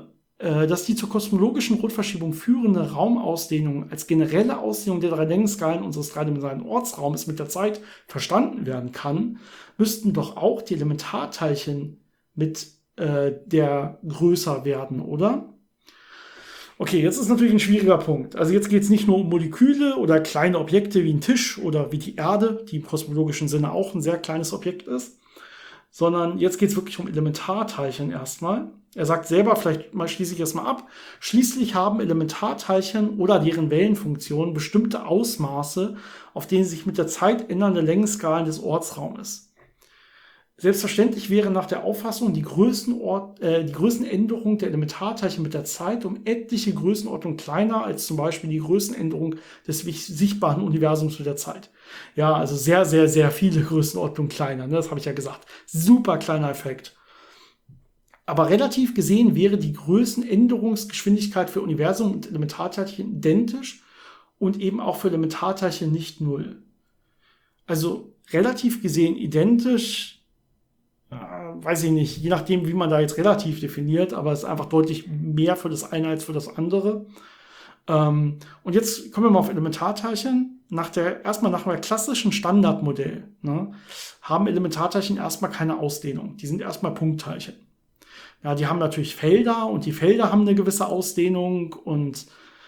dass die zur kosmologischen Rotverschiebung führende Raumausdehnung als generelle Ausdehnung der 3 Längenskalen unseres dreidimensionalen Ortsraumes mit der Zeit verstanden werden kann, müssten doch auch die Elementarteilchen mit der größer werden, oder? Okay, jetzt ist natürlich ein schwieriger Punkt. Also jetzt geht es nicht nur um Moleküle oder kleine Objekte wie ein Tisch oder wie die Erde, die im kosmologischen Sinne auch ein sehr kleines Objekt ist, sondern jetzt geht es wirklich um Elementarteilchen erstmal. Er sagt selber, vielleicht mal schließe ich es mal ab, schließlich haben Elementarteilchen oder deren Wellenfunktionen bestimmte Ausmaße, auf denen sich mit der Zeit ändernde Längenskalen des Ortsraumes. Selbstverständlich wäre nach der Auffassung die Größenänderung der Elementarteilchen mit der Zeit um etliche Größenordnungen kleiner als zum Beispiel die Größenänderung des sichtbaren Universums mit der Zeit. Ja, also sehr, sehr, sehr viele Größenordnungen kleiner, ne? Das habe ich ja gesagt. Super kleiner Effekt. Aber relativ gesehen wäre die Größenänderungsgeschwindigkeit für Universum und Elementarteilchen identisch und eben auch für Elementarteilchen nicht null. Also relativ gesehen identisch, weiß ich nicht, je nachdem, wie man da jetzt relativ definiert, aber es ist einfach deutlich mehr für das eine als für das andere. Und jetzt kommen wir mal auf Elementarteilchen. Erstmal nach einem klassischen Standardmodell, ne, haben Elementarteilchen erstmal keine Ausdehnung. Die sind erstmal Punktteilchen. Ja, die haben natürlich Felder und die Felder haben eine gewisse Ausdehnung und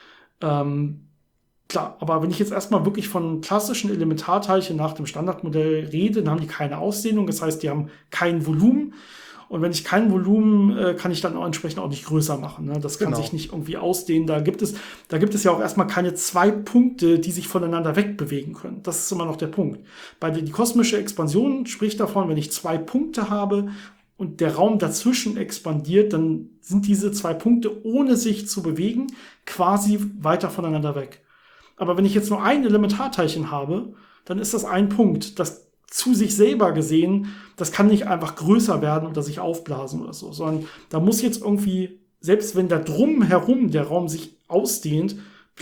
klar, aber wenn ich jetzt erstmal wirklich von klassischen Elementarteilchen nach dem Standardmodell rede, dann haben die keine Ausdehnung, das heißt, die haben kein Volumen. Und wenn ich kein Volumen, kann ich dann auch entsprechend auch nicht größer machen. Ne? Das kann sich nicht irgendwie ausdehnen. Da gibt es ja auch erstmal keine 2 Punkte, die sich voneinander wegbewegen können. Das ist immer noch der Punkt. Die kosmische Expansion spricht davon, wenn ich 2 Punkte habe und der Raum dazwischen expandiert, dann sind diese 2 Punkte, ohne sich zu bewegen, quasi weiter voneinander weg. Aber wenn ich jetzt nur ein Elementarteilchen habe, dann ist das ein Punkt. Das zu sich selber gesehen, das kann nicht einfach größer werden oder sich aufblasen oder so, sondern da muss jetzt irgendwie, selbst wenn da drumherum der Raum sich ausdehnt,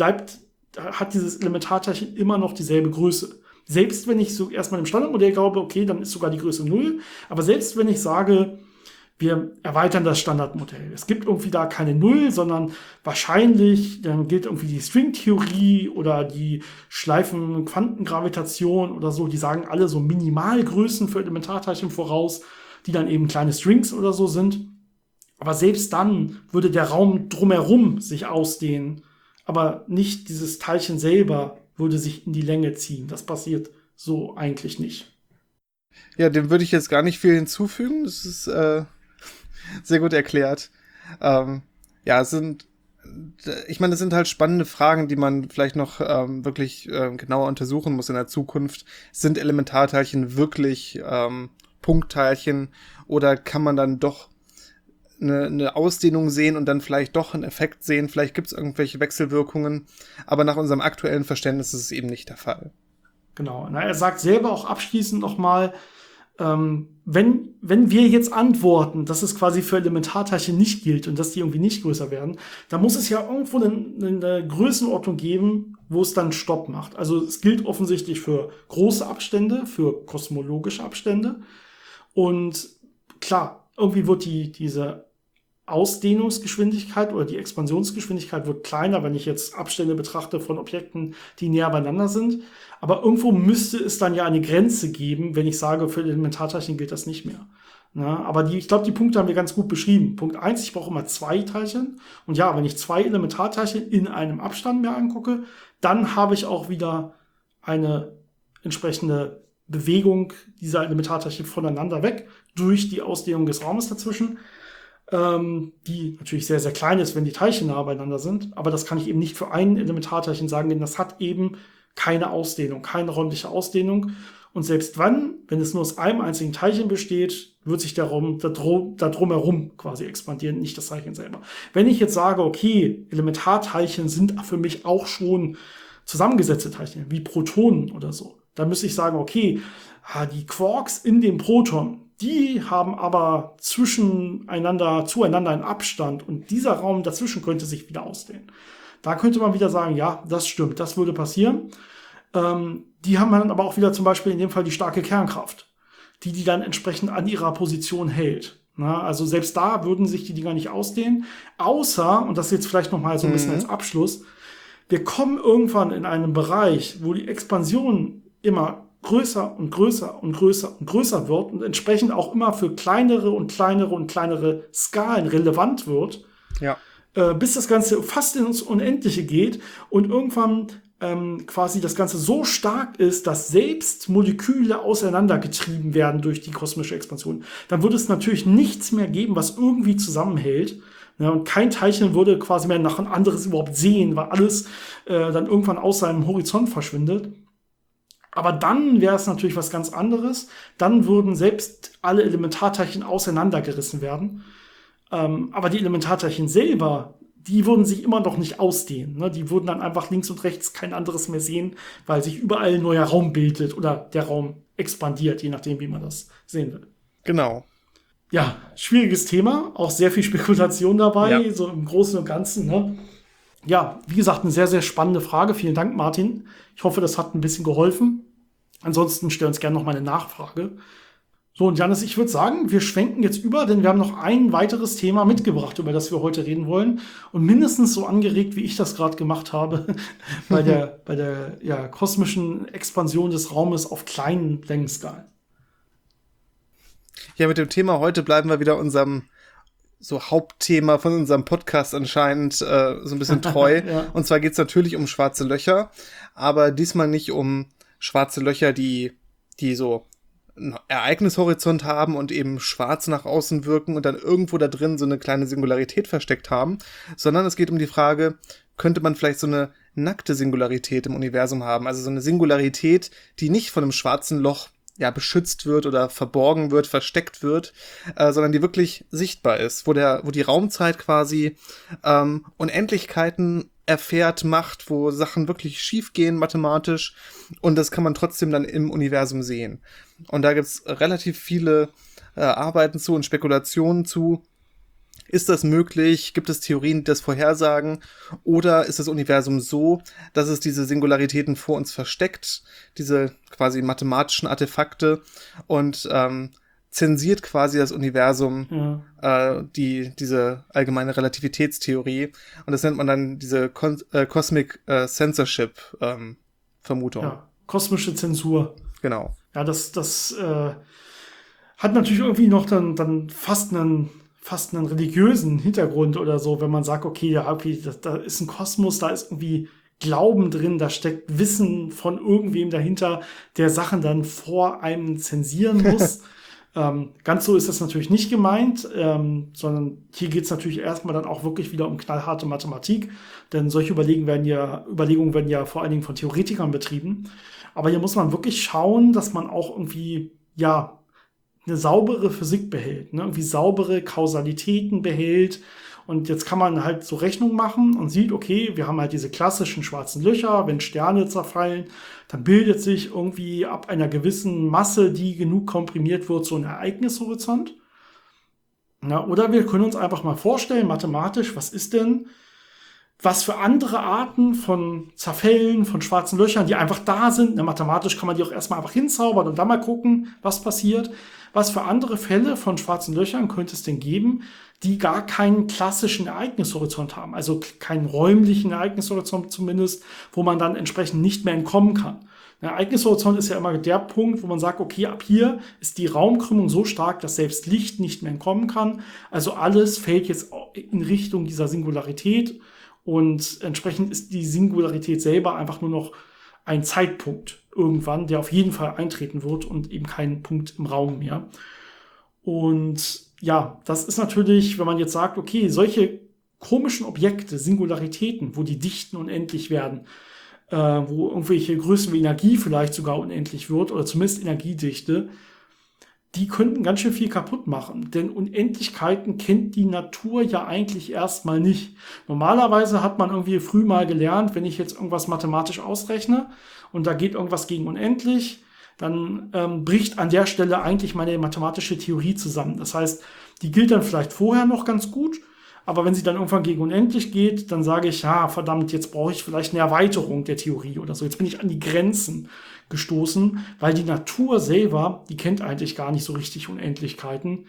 hat dieses Elementarteilchen immer noch dieselbe Größe. Selbst wenn ich so erstmal im Standardmodell glaube, okay, dann ist sogar die Größe 0, aber selbst wenn ich sage, wir erweitern das Standardmodell. Es gibt irgendwie da keine Null, sondern wahrscheinlich, dann gilt irgendwie die Stringtheorie oder die Schleifenquantengravitation oder so. Die sagen alle so Minimalgrößen für Elementarteilchen voraus, die dann eben kleine Strings oder so sind. Aber selbst dann würde der Raum drumherum sich ausdehnen, aber nicht dieses Teilchen selber würde sich in die Länge ziehen. Das passiert so eigentlich nicht. Ja, dem würde ich jetzt gar nicht viel hinzufügen. Das ist sehr gut erklärt. Das sind halt spannende Fragen, die man vielleicht noch wirklich genauer untersuchen muss in der Zukunft. Sind Elementarteilchen wirklich Punktteilchen oder kann man dann doch eine Ausdehnung sehen und dann vielleicht doch einen Effekt sehen? Vielleicht gibt es irgendwelche Wechselwirkungen, aber nach unserem aktuellen Verständnis ist es eben nicht der Fall. Genau. Er sagt selber auch abschließend nochmal, wenn wir jetzt antworten, dass es quasi für Elementarteilchen nicht gilt und dass die irgendwie nicht größer werden, dann muss es ja irgendwo eine Größenordnung geben, wo es dann Stopp macht. Also es gilt offensichtlich für große Abstände, für kosmologische Abstände. Und klar, irgendwie wird diese Ausdehnungsgeschwindigkeit oder die Expansionsgeschwindigkeit wird kleiner, wenn ich jetzt Abstände betrachte von Objekten, die näher beieinander sind. Aber irgendwo müsste es dann ja eine Grenze geben, wenn ich sage, für Elementarteilchen gilt das nicht mehr. Na, aber ich glaube, die Punkte haben wir ganz gut beschrieben. Punkt 1, ich brauche immer 2 Teilchen. Und ja, wenn ich 2 Elementarteilchen in einem Abstand mir angucke, dann habe ich auch wieder eine entsprechende Bewegung dieser Elementarteilchen voneinander weg durch die Ausdehnung des Raumes dazwischen, die natürlich sehr, sehr klein ist, wenn die Teilchen nah beieinander sind. Aber das kann ich eben nicht für ein Elementarteilchen sagen, denn das hat eben keine Ausdehnung, keine räumliche Ausdehnung. Und selbst wenn es nur aus einem einzigen Teilchen besteht, wird sich der Raum da drumherum quasi expandieren, nicht das Teilchen selber. Wenn ich jetzt sage, okay, Elementarteilchen sind für mich auch schon zusammengesetzte Teilchen, wie Protonen oder so, dann müsste ich sagen, okay, die Quarks in dem Proton, die haben aber zueinander einen Abstand und dieser Raum dazwischen könnte sich wieder ausdehnen. Da könnte man wieder sagen, ja, das stimmt, das würde passieren. Die haben dann aber auch wieder zum Beispiel in dem Fall die starke Kernkraft, die dann entsprechend an ihrer Position hält. Na, also selbst da würden sich die Dinger nicht ausdehnen. Außer, und das jetzt vielleicht nochmal so ein bisschen als Abschluss, wir kommen irgendwann in einen Bereich, wo die Expansion immer größer und größer und größer und größer wird und entsprechend auch immer für kleinere und kleinere und kleinere Skalen relevant wird, Ja. bis das Ganze fast ins Unendliche geht und irgendwann quasi das Ganze so stark ist, dass selbst Moleküle auseinandergetrieben werden durch die kosmische Expansion. Dann würde es natürlich nichts mehr geben, was irgendwie zusammenhält. Ja, und kein Teilchen würde quasi mehr nach ein anderes überhaupt sehen, weil alles dann irgendwann aus seinem Horizont verschwindet. Aber dann wäre es natürlich was ganz anderes. Dann würden selbst alle Elementarteilchen auseinandergerissen werden. Aber die Elementarteilchen selber, die würden sich immer noch nicht ausdehnen. Ne? Die würden dann einfach links und rechts kein anderes mehr sehen, weil sich überall ein neuer Raum bildet oder der Raum expandiert, je nachdem, wie man das sehen will. Genau. Ja, schwieriges Thema, auch sehr viel Spekulation dabei, so im Großen und Ganzen. Ne? Ja, wie gesagt, eine sehr, sehr spannende Frage. Vielen Dank, Martin. Ich hoffe, das hat ein bisschen geholfen. Ansonsten stell uns gerne noch mal eine Nachfrage. So, und Janis, ich würde sagen, wir schwenken jetzt über, denn wir haben noch ein weiteres Thema mitgebracht, über das wir heute reden wollen. Und mindestens so angeregt, wie ich das gerade gemacht habe, bei der kosmischen Expansion des Raumes auf kleinen Längenskalen. Ja, mit dem Thema heute bleiben wir wieder unserem so Hauptthema von unserem Podcast anscheinend so ein bisschen treu. Ja. Und zwar geht es natürlich um schwarze Löcher, aber diesmal nicht um schwarze Löcher, die so einen Ereignishorizont haben und eben schwarz nach außen wirken und dann irgendwo da drin so eine kleine Singularität versteckt haben, sondern es geht um die Frage, könnte man vielleicht so eine nackte Singularität im Universum haben, also so eine Singularität, die nicht von einem schwarzen Loch beschützt wird oder verborgen wird, versteckt wird, sondern die wirklich sichtbar ist, wo die Raumzeit quasi Unendlichkeiten erfährt, macht, wo Sachen wirklich schief gehen mathematisch und das kann man trotzdem dann im Universum sehen. Und da gibt's relativ viele Arbeiten zu und Spekulationen zu. Ist das möglich? Gibt es Theorien, die das vorhersagen? Oder ist das Universum so, dass es diese Singularitäten vor uns versteckt, diese quasi mathematischen Artefakte und zensiert quasi das Universum, diese allgemeine Relativitätstheorie. Und das nennt man dann diese Cosmic Censorship Vermutung. Ja, kosmische Zensur. Genau. Ja, das hat natürlich irgendwie noch dann fast einen religiösen Hintergrund oder so, wenn man sagt, okay, da ist ein Kosmos, da ist irgendwie Glauben drin, da steckt Wissen von irgendwem dahinter, der Sachen dann vor einem zensieren muss. Ganz so ist das natürlich nicht gemeint, sondern hier geht es natürlich erstmal dann auch wirklich wieder um knallharte Mathematik, denn solche Überlegungen werden ja vor allen Dingen von Theoretikern betrieben. Aber hier muss man wirklich schauen, dass man auch irgendwie, eine saubere Physik behält, ne? Irgendwie saubere Kausalitäten behält. Und jetzt kann man halt so Rechnung machen und sieht, okay, wir haben halt diese klassischen schwarzen Löcher, wenn Sterne zerfallen, dann bildet sich irgendwie ab einer gewissen Masse, die genug komprimiert wird, so ein Ereignishorizont. Na, oder wir können uns einfach mal vorstellen, mathematisch, was für andere Arten von Zerfällen, von schwarzen Löchern, die einfach da sind. Na, mathematisch kann man die auch erstmal einfach hinzaubern und dann mal gucken, was passiert. Was für andere Fälle von schwarzen Löchern könnte es denn geben, die gar keinen klassischen Ereignishorizont haben? Also keinen räumlichen Ereignishorizont zumindest, wo man dann entsprechend nicht mehr entkommen kann. Der Ereignishorizont ist ja immer der Punkt, wo man sagt, okay, ab hier ist die Raumkrümmung so stark, dass selbst Licht nicht mehr entkommen kann. Also alles fällt jetzt in Richtung dieser Singularität. Und entsprechend ist die Singularität selber einfach nur noch ein Zeitpunkt irgendwann, der auf jeden Fall eintreten wird und eben kein Punkt im Raum mehr. Und ja, das ist natürlich, wenn man jetzt sagt, okay, solche komischen Objekte, Singularitäten, wo die Dichten unendlich werden, wo irgendwelche Größen wie Energie vielleicht sogar unendlich wird oder zumindest Energiedichte, die könnten ganz schön viel kaputt machen. Denn Unendlichkeiten kennt die Natur ja eigentlich erstmal nicht. Normalerweise hat man irgendwie früh mal gelernt, wenn ich jetzt irgendwas mathematisch ausrechne und da geht irgendwas gegen unendlich, dann bricht an der Stelle eigentlich meine mathematische Theorie zusammen. Das heißt, die gilt dann vielleicht vorher noch ganz gut, aber wenn sie dann irgendwann gegen unendlich geht, dann sage ich, ja, verdammt, jetzt brauche ich vielleicht eine Erweiterung der Theorie oder so. Jetzt bin ich an die Grenzen gestoßen, weil die Natur selber, die kennt eigentlich gar nicht so richtig Unendlichkeiten.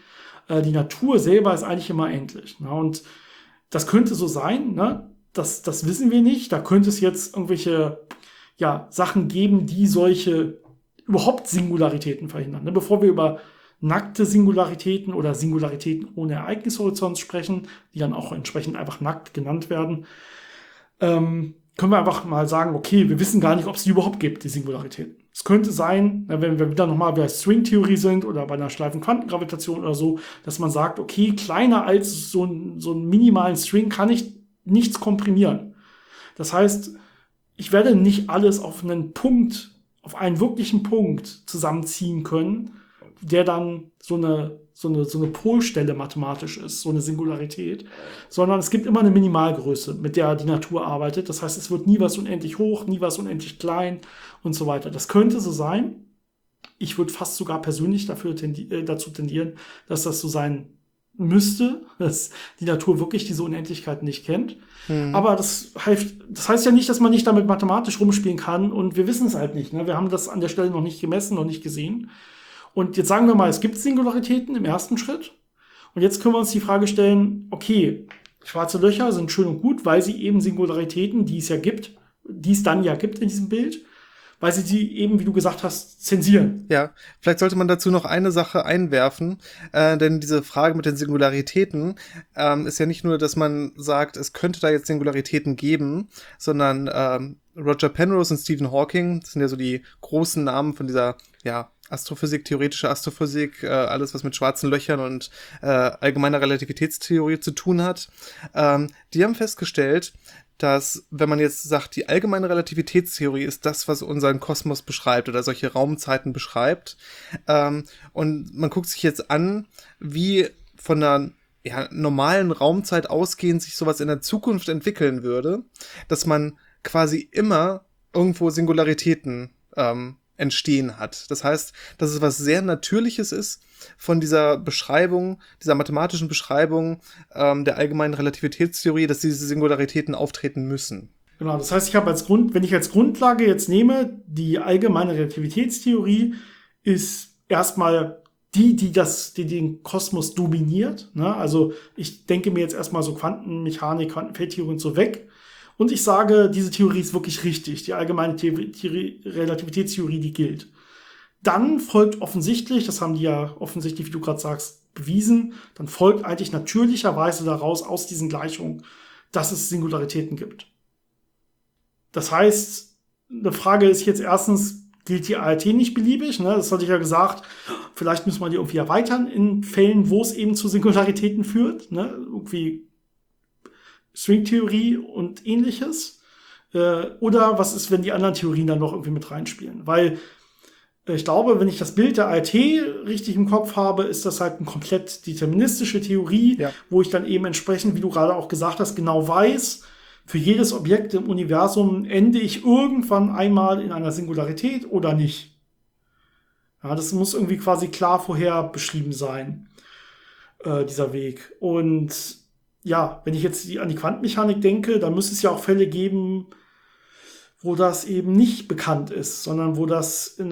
Die Natur selber ist eigentlich immer endlich. Ne? Und das könnte so sein, ne? Das wissen wir nicht. Da könnte es jetzt irgendwelche Sachen geben, die solche überhaupt Singularitäten verhindern. Ne? Bevor wir über nackte Singularitäten oder Singularitäten ohne Ereignishorizont sprechen, die dann auch entsprechend einfach nackt genannt werden, können wir einfach mal sagen, okay, wir wissen gar nicht, ob es die überhaupt gibt, die Singularitäten. Es könnte sein, wenn wir wieder nochmal bei Stringtheorie sind oder bei einer schleifen Quantengravitation oder so, dass man sagt, okay, kleiner als so einen minimalen String kann ich nichts komprimieren. Das heißt, ich werde nicht alles auf einen wirklichen Punkt zusammenziehen können, der dann so eine Polstelle mathematisch ist, so eine Singularität, sondern es gibt immer eine Minimalgröße, mit der die Natur arbeitet. Das heißt, es wird nie was unendlich hoch, nie was unendlich klein und so weiter. Das könnte so sein. Ich würde fast sogar persönlich dazu tendieren, dass das so sein müsste, dass die Natur wirklich diese Unendlichkeit nicht kennt. Aber das heißt ja nicht, dass man nicht damit mathematisch rumspielen kann und wir wissen es halt nicht. Ne? Wir haben das an der Stelle noch nicht gemessen, noch nicht gesehen. Und jetzt sagen wir mal, es gibt Singularitäten im ersten Schritt. Und jetzt können wir uns die Frage stellen, okay, schwarze Löcher sind schön und gut, weil sie eben Singularitäten, die es dann ja gibt in diesem Bild, weil sie die eben, wie du gesagt hast, zensieren. Ja, vielleicht sollte man dazu noch eine Sache einwerfen, denn diese Frage mit den Singularitäten ist ja nicht nur, dass man sagt, es könnte da jetzt Singularitäten geben, sondern Roger Penrose und Stephen Hawking, das sind ja so die großen Namen von dieser, Astrophysik, theoretische Astrophysik, alles, was mit schwarzen Löchern und allgemeiner Relativitätstheorie zu tun hat, die haben festgestellt, dass, wenn man jetzt sagt, die allgemeine Relativitätstheorie ist das, was unseren Kosmos beschreibt oder solche Raumzeiten beschreibt, und man guckt sich jetzt an, wie von einer normalen Raumzeit ausgehend sich sowas in der Zukunft entwickeln würde, dass man quasi immer irgendwo Singularitäten entstehen hat. Das heißt, dass es was sehr Natürliches ist von dieser Beschreibung, dieser mathematischen Beschreibung der allgemeinen Relativitätstheorie, dass diese Singularitäten auftreten müssen. Genau, das heißt, wenn ich als Grundlage jetzt nehme, die allgemeine Relativitätstheorie ist erstmal die den Kosmos dominiert. Ne? Also ich denke mir jetzt erstmal so Quantenmechanik, Quantenfeldtheorie und so weg. Und ich sage, diese Theorie ist wirklich richtig. Die allgemeine Relativitätstheorie, die gilt. Dann folgt offensichtlich, das haben die ja offensichtlich, wie du gerade sagst, bewiesen, dann folgt eigentlich natürlicherweise daraus aus diesen Gleichungen, dass es Singularitäten gibt. Das heißt, eine Frage ist jetzt erstens, gilt die ART nicht beliebig? Ne? Das hatte ich ja gesagt, vielleicht müssen wir die irgendwie erweitern in Fällen, wo es eben zu Singularitäten führt. Ne? Irgendwie Stringtheorie und ähnliches. Oder was ist, wenn die anderen Theorien dann noch irgendwie mit reinspielen? Weil ich glaube, wenn ich das Bild der ART richtig im Kopf habe, ist das halt eine komplett deterministische Theorie, wo ich dann eben entsprechend, wie du gerade auch gesagt hast, genau weiß, für jedes Objekt im Universum ende ich irgendwann einmal in einer Singularität oder nicht. Ja, das muss irgendwie quasi klar vorher beschrieben sein, dieser Weg. Und ja, wenn ich jetzt an die Quantenmechanik denke, dann müsste es ja auch Fälle geben, wo das eben nicht bekannt ist, sondern wo das in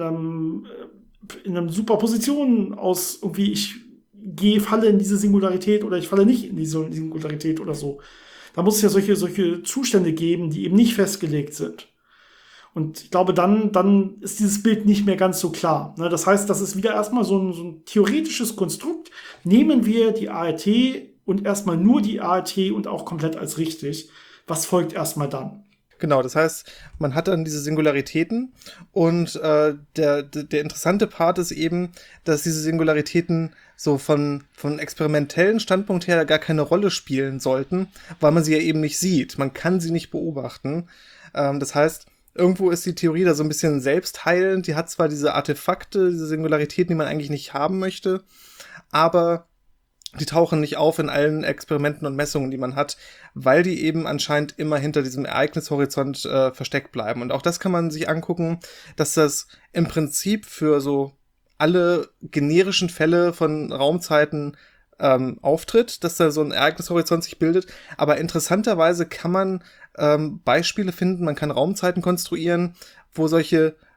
einer Superposition aus irgendwie ich falle in diese Singularität oder ich falle nicht in diese Singularität oder so. Da muss es ja solche Zustände geben, die eben nicht festgelegt sind. Und ich glaube, dann ist dieses Bild nicht mehr ganz so klar. Ne? Das heißt, das ist wieder erstmal so ein theoretisches Konstrukt. Nehmen wir die ART und erstmal nur die ART und auch komplett als richtig. Was folgt erstmal dann? Genau, das heißt, man hat dann diese Singularitäten und der interessante Part ist eben, dass diese Singularitäten so von experimentellen Standpunkt her gar keine Rolle spielen sollten, weil man sie ja eben nicht sieht. Man kann sie nicht beobachten. Das heißt, irgendwo ist die Theorie da so ein bisschen selbstheilend. Die hat zwar diese Artefakte, diese Singularitäten, die man eigentlich nicht haben möchte, aber die tauchen nicht auf in allen Experimenten und Messungen, die man hat, weil die eben anscheinend immer hinter diesem Ereignishorizont versteckt bleiben. Und auch das kann man sich angucken, dass das im Prinzip für so alle generischen Fälle von Raumzeiten auftritt, dass da so ein Ereignishorizont sich bildet. Aber interessanterweise kann man Beispiele finden, man kann Raumzeiten konstruieren, wo solche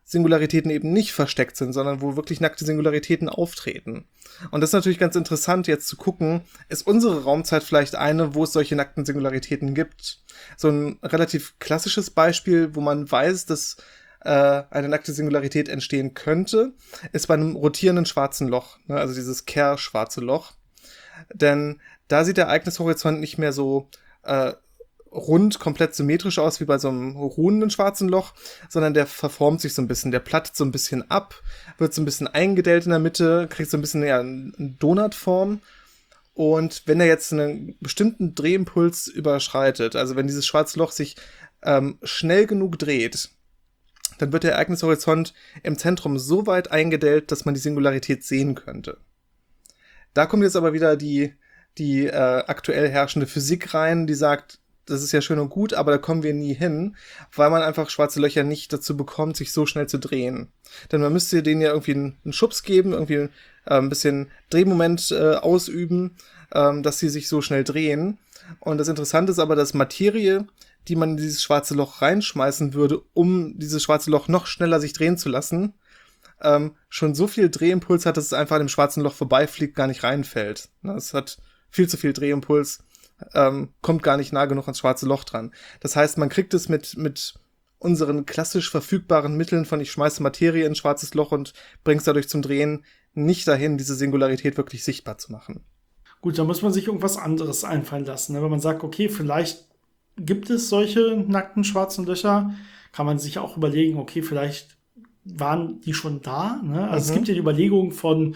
Singularitäten eben nicht versteckt sind, sondern wo wirklich nackte Singularitäten auftreten. Und das ist natürlich ganz interessant, jetzt zu gucken, ist unsere Raumzeit vielleicht eine, wo es solche nackten Singularitäten gibt? So ein relativ klassisches Beispiel, wo man weiß, dass eine nackte Singularität entstehen könnte, ist bei einem rotierenden schwarzen Loch, ne? Also dieses Kerr-schwarze Loch. Denn da sieht der Ereignishorizont nicht mehr so rund, komplett symmetrisch aus wie bei so einem ruhenden schwarzen Loch, sondern der verformt sich so ein bisschen, der plattet so ein bisschen ab, wird so ein bisschen eingedellt in der Mitte, kriegt so ein bisschen eine Donutform. Und wenn er jetzt einen bestimmten Drehimpuls überschreitet, also wenn dieses schwarze Loch sich schnell genug dreht, dann wird der Ereignishorizont im Zentrum so weit eingedellt, dass man die Singularität sehen könnte. Da kommt jetzt aber wieder die aktuell herrschende Physik rein, die sagt, das ist ja schön und gut, aber da kommen wir nie hin, weil man einfach schwarze Löcher nicht dazu bekommt, sich so schnell zu drehen. Denn man müsste denen ja irgendwie einen Schubs geben, irgendwie ein bisschen Drehmoment ausüben, dass sie sich so schnell drehen. Und das Interessante ist aber, dass Materie, die man in dieses schwarze Loch reinschmeißen würde, um dieses schwarze Loch noch schneller sich drehen zu lassen, schon so viel Drehimpuls hat, dass es einfach an dem schwarzen Loch vorbeifliegt, gar nicht reinfällt. Es hat viel zu viel Drehimpuls, kommt gar nicht nah genug ans schwarze Loch dran. Das heißt, man kriegt es mit unseren klassisch verfügbaren Mitteln von ich schmeiße Materie in ein schwarzes Loch und bringe es dadurch zum Drehen nicht dahin, diese Singularität wirklich sichtbar zu machen. Gut, da muss man sich irgendwas anderes einfallen lassen. Ne? Wenn man sagt, okay, vielleicht gibt es solche nackten schwarzen Löcher, kann man sich auch überlegen, okay, vielleicht waren die schon da. Ne? Also es gibt ja die Überlegung von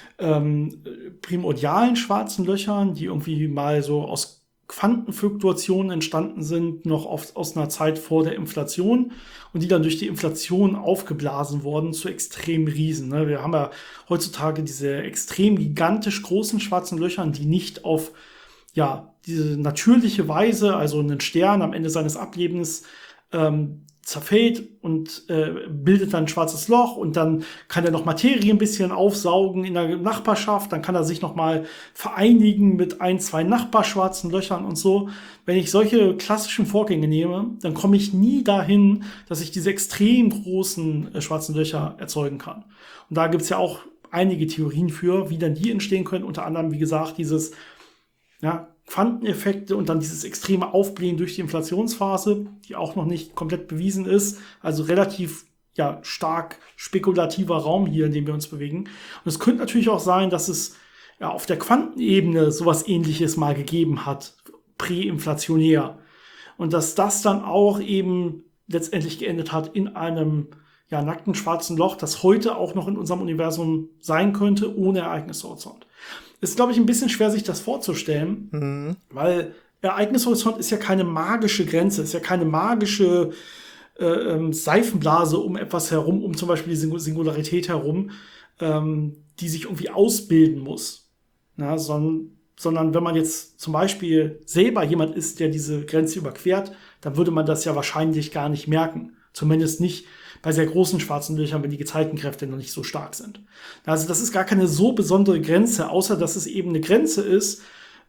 primordialen schwarzen Löchern, die irgendwie mal so aus Quantenfluktuationen entstanden sind, noch aus einer Zeit vor der Inflation und die dann durch die Inflation aufgeblasen wurden zu extremen Riesen. Ne? Wir haben ja heutzutage diese extrem gigantisch großen schwarzen Löchern, die nicht auf diese natürliche Weise, also ein Stern am Ende seines Ablebens, zerfällt und bildet dann ein schwarzes Loch und dann kann er noch Materie ein bisschen aufsaugen in der Nachbarschaft, dann kann er sich noch mal vereinigen mit ein, zwei Nachbarschwarzen Löchern und so. Wenn ich solche klassischen Vorgänge nehme, dann komme ich nie dahin, dass ich diese extrem großen schwarzen Löcher erzeugen kann. Und da gibt's ja auch einige Theorien für, wie dann die entstehen können, unter anderem, wie gesagt, dieses Quanteneffekte und dann dieses extreme Aufblähen durch die Inflationsphase, die auch noch nicht komplett bewiesen ist. Also relativ stark spekulativer Raum hier, in dem wir uns bewegen. Und es könnte natürlich auch sein, dass es auf der Quantenebene sowas Ähnliches mal gegeben hat, präinflationär. Und dass das dann auch eben letztendlich geendet hat in einem nackten schwarzen Loch, das heute auch noch in unserem Universum sein könnte, ohne Ereignishorizont. Ist, glaube ich, ein bisschen schwer, sich das vorzustellen, weil Ereignishorizont ist ja keine magische Grenze, ist ja keine magische Seifenblase um etwas herum, um zum Beispiel die Singularität herum, die sich irgendwie ausbilden muss. Ja, sondern wenn man jetzt zum Beispiel selber jemand ist, der diese Grenze überquert, dann würde man das ja wahrscheinlich gar nicht merken. Zumindest nicht bei sehr großen schwarzen Löchern, wenn die Gezeitenkräfte noch nicht so stark sind. Also das ist gar keine so besondere Grenze, außer dass es eben eine Grenze ist,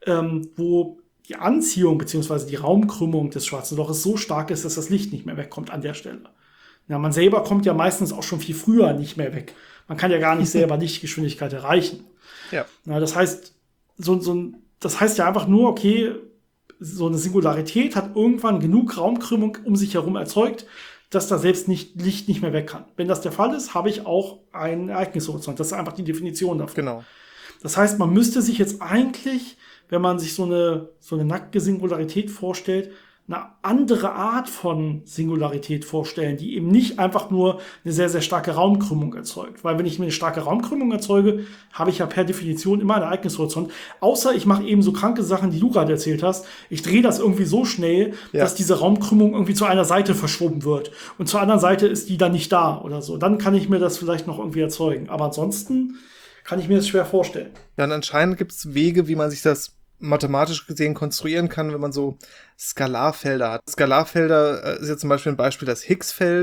wo die Anziehung bzw. die Raumkrümmung des schwarzen Loches so stark ist, dass das Licht nicht mehr wegkommt an der Stelle. Ja, man selber kommt ja meistens auch schon viel früher nicht mehr weg. Man kann ja gar nicht selber Lichtgeschwindigkeit erreichen. Ja. Das heißt, das heißt ja einfach nur, okay, so eine Singularität hat irgendwann genug Raumkrümmung um sich herum erzeugt, dass da selbst Licht nicht mehr weg kann. Wenn das der Fall ist, habe ich auch einen Ereignishorizont. Das ist einfach die Definition davon. Genau. Das heißt, man müsste sich jetzt eigentlich, wenn man sich so eine nackte Singularität vorstellt, eine andere Art von Singularität vorstellen, die eben nicht einfach nur eine sehr, sehr starke Raumkrümmung erzeugt. Weil wenn ich mir eine starke Raumkrümmung erzeuge, habe ich ja per Definition immer einen Ereignishorizont. Außer ich mache eben so kranke Sachen, die du gerade erzählt hast. Ich drehe das irgendwie so schnell, dass diese Raumkrümmung irgendwie zu einer Seite verschoben wird. Und zur anderen Seite ist die dann nicht da oder so. Dann kann ich mir das vielleicht noch irgendwie erzeugen. Aber ansonsten kann ich mir das schwer vorstellen. Ja, und anscheinend gibt es Wege, wie man sich das mathematisch gesehen konstruieren kann, wenn man so Skalarfelder hat. Skalarfelder ist jetzt zum Beispiel ein Beispiel das Higgs-Feld.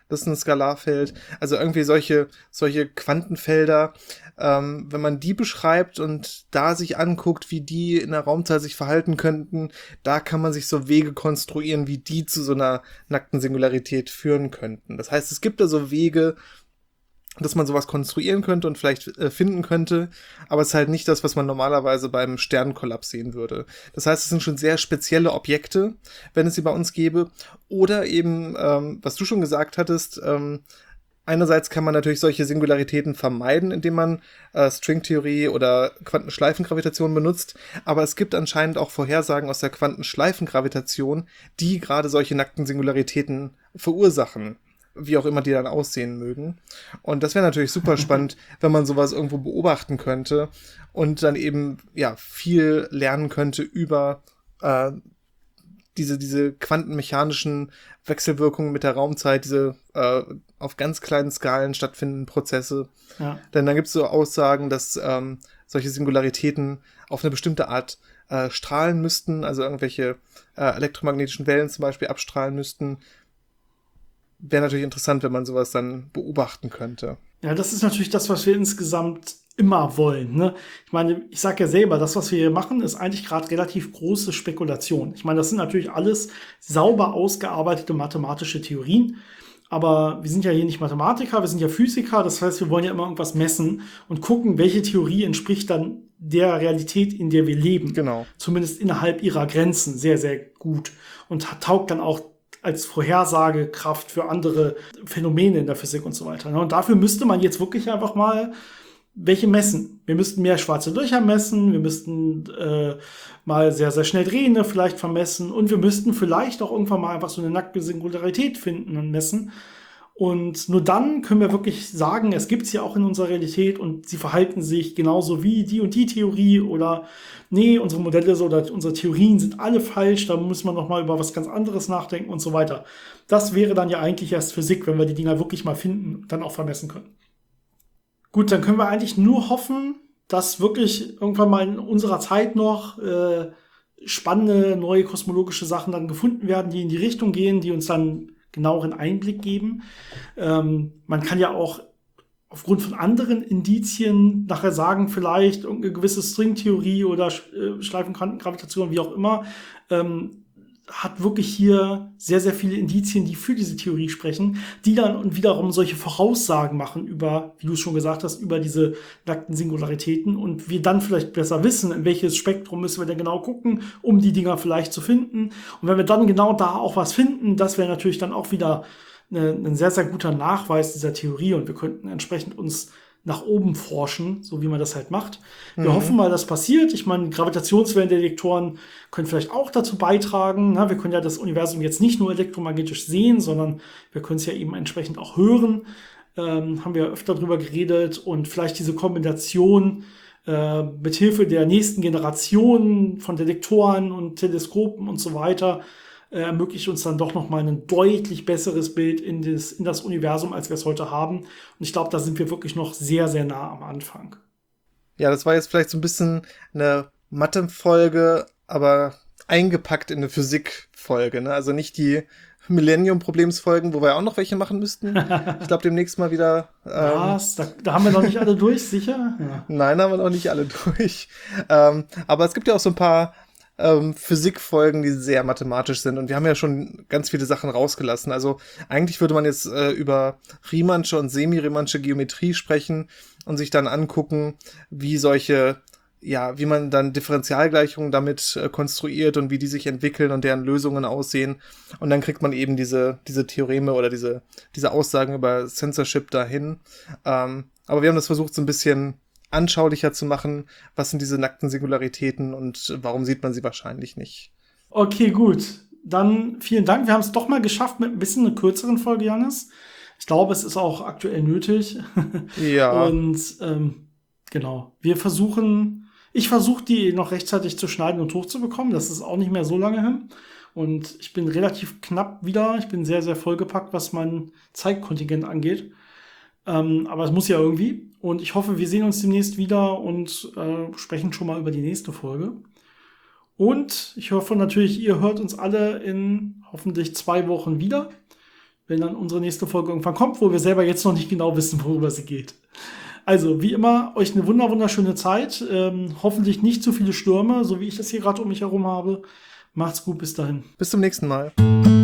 das ist ein Skalarfeld. Also irgendwie solche Quantenfelder, wenn man die beschreibt und da sich anguckt, wie die in der Raumzeit sich verhalten könnten, da kann man sich so Wege konstruieren, wie die zu so einer nackten Singularität führen könnten. Das heißt, es gibt da so Wege, dass man sowas konstruieren könnte und vielleicht finden könnte, aber es ist halt nicht das, was man normalerweise beim Sternenkollaps sehen würde. Das heißt, es sind schon sehr spezielle Objekte, wenn es sie bei uns gäbe. Oder eben, was du schon gesagt hattest, einerseits kann man natürlich solche Singularitäten vermeiden, indem man Stringtheorie oder Quantenschleifengravitation benutzt, aber es gibt anscheinend auch Vorhersagen aus der Quantenschleifengravitation, die gerade solche nackten Singularitäten verursachen, wie auch immer die dann aussehen mögen. Und das wäre natürlich super spannend, wenn man sowas irgendwo beobachten könnte und dann eben ja viel lernen könnte über diese quantenmechanischen Wechselwirkungen mit der Raumzeit, diese auf ganz kleinen Skalen stattfindenden Prozesse. Ja. Denn dann gibt es so Aussagen, dass solche Singularitäten auf eine bestimmte Art strahlen müssten, also irgendwelche elektromagnetischen Wellen zum Beispiel abstrahlen müssten. Wäre natürlich interessant, wenn man sowas dann beobachten könnte. Ja, das ist natürlich das, was wir insgesamt immer wollen. Ne? Ich meine, ich sage ja selber, das, was wir hier machen, ist eigentlich gerade relativ große Spekulation. Ich meine, das sind natürlich alles sauber ausgearbeitete mathematische Theorien. Aber wir sind ja hier nicht Mathematiker, wir sind ja Physiker. Das heißt, wir wollen ja immer irgendwas messen und gucken, welche Theorie entspricht dann der Realität, in der wir leben. Genau. Zumindest innerhalb ihrer Grenzen sehr, sehr gut. Und taugt dann auch als Vorhersagekraft für andere Phänomene in der Physik und so weiter. Und dafür müsste man jetzt wirklich einfach mal welche messen. Wir müssten mehr schwarze Löcher messen, wir müssten mal sehr, sehr schnell drehende vielleicht vermessen und wir müssten vielleicht auch irgendwann mal einfach so eine nackte Singularität finden und messen. Und nur dann können wir wirklich sagen, es gibt sie auch in unserer Realität und sie verhalten sich genauso wie die und die Theorie oder nee, unsere Modelle oder unsere Theorien sind alle falsch, da muss man noch mal über was ganz anderes nachdenken und so weiter. Das wäre dann ja eigentlich erst Physik, wenn wir die Dinger wirklich mal finden und dann auch vermessen können. Gut, dann können wir eigentlich nur hoffen, dass wirklich irgendwann mal in unserer Zeit noch spannende neue kosmologische Sachen dann gefunden werden, die in die Richtung gehen, die uns dann genaueren Einblick geben. Man kann ja auch aufgrund von anderen Indizien nachher sagen, vielleicht irgendeine gewisse Stringtheorie oder Schleifenquantengravitation, wie auch immer, hat wirklich hier sehr, sehr viele Indizien, die für diese Theorie sprechen, die dann und wiederum solche Voraussagen machen über, wie du es schon gesagt hast, über diese nackten Singularitäten und wir dann vielleicht besser wissen, in welches Spektrum müssen wir denn genau gucken, um die Dinger vielleicht zu finden. Und wenn wir dann genau da auch was finden, das wäre natürlich dann auch wieder ein sehr, sehr guter Nachweis dieser Theorie und wir könnten entsprechend uns nach oben forschen, so wie man das halt macht. Wir hoffen mal, das passiert. Ich meine, Gravitationswellendetektoren können vielleicht auch dazu beitragen. Na, wir können ja das Universum jetzt nicht nur elektromagnetisch sehen, sondern wir können es ja eben entsprechend auch hören. Haben wir öfter drüber geredet und vielleicht diese Kombination mit Hilfe der nächsten Generation von Detektoren und Teleskopen und so weiter ermöglicht uns dann doch noch mal ein deutlich besseres Bild in das Universum, als wir es heute haben. Und ich glaube, da sind wir wirklich noch sehr, sehr nah am Anfang. Ja, das war jetzt vielleicht so ein bisschen eine Mathe-Folge, aber eingepackt in eine Physik-Folge, ne? Also nicht die Millennium-Problemsfolgen, wo wir auch noch welche machen müssten. Ich glaube, demnächst mal wieder. Was? Da haben wir noch nicht alle durch, sicher? Ja. Nein, haben wir noch nicht alle durch. Aber es gibt ja auch so ein paar Physikfolgen, die sehr mathematisch sind. Und wir haben ja schon ganz viele Sachen rausgelassen. Also eigentlich würde man jetzt über Riemannsche und semi-Riemannsche Geometrie sprechen und sich dann angucken, wie man dann Differentialgleichungen damit konstruiert und wie die sich entwickeln und deren Lösungen aussehen. Und dann kriegt man eben diese Theoreme oder diese Aussagen über Censorship dahin. Aber wir haben das versucht, so ein bisschen anschaulicher zu machen. Was sind diese nackten Singularitäten und warum sieht man sie wahrscheinlich nicht? Okay, gut. Dann vielen Dank. Wir haben es doch mal geschafft mit ein bisschen einer kürzeren Folge, Jannis. Ich glaube, es ist auch aktuell nötig. Ja. Und genau. Ich versuche die noch rechtzeitig zu schneiden und hochzubekommen. Das ist auch nicht mehr so lange hin. Und ich bin relativ knapp wieder. Ich bin sehr, sehr vollgepackt, was mein Zeitkontingent angeht. Aber es muss ja irgendwie. Und ich hoffe, wir sehen uns demnächst wieder und sprechen schon mal über die nächste Folge. Und ich hoffe natürlich, ihr hört uns alle in hoffentlich 2 Wochen wieder. wenn dann unsere nächste Folge irgendwann kommt, wo wir selber jetzt noch nicht genau wissen, worüber sie geht. Also, wie immer, euch eine wunderschöne Zeit. Hoffentlich nicht zu viele Stürme, so wie ich das hier gerade um mich herum habe. Macht's gut, bis dahin. Bis zum nächsten Mal.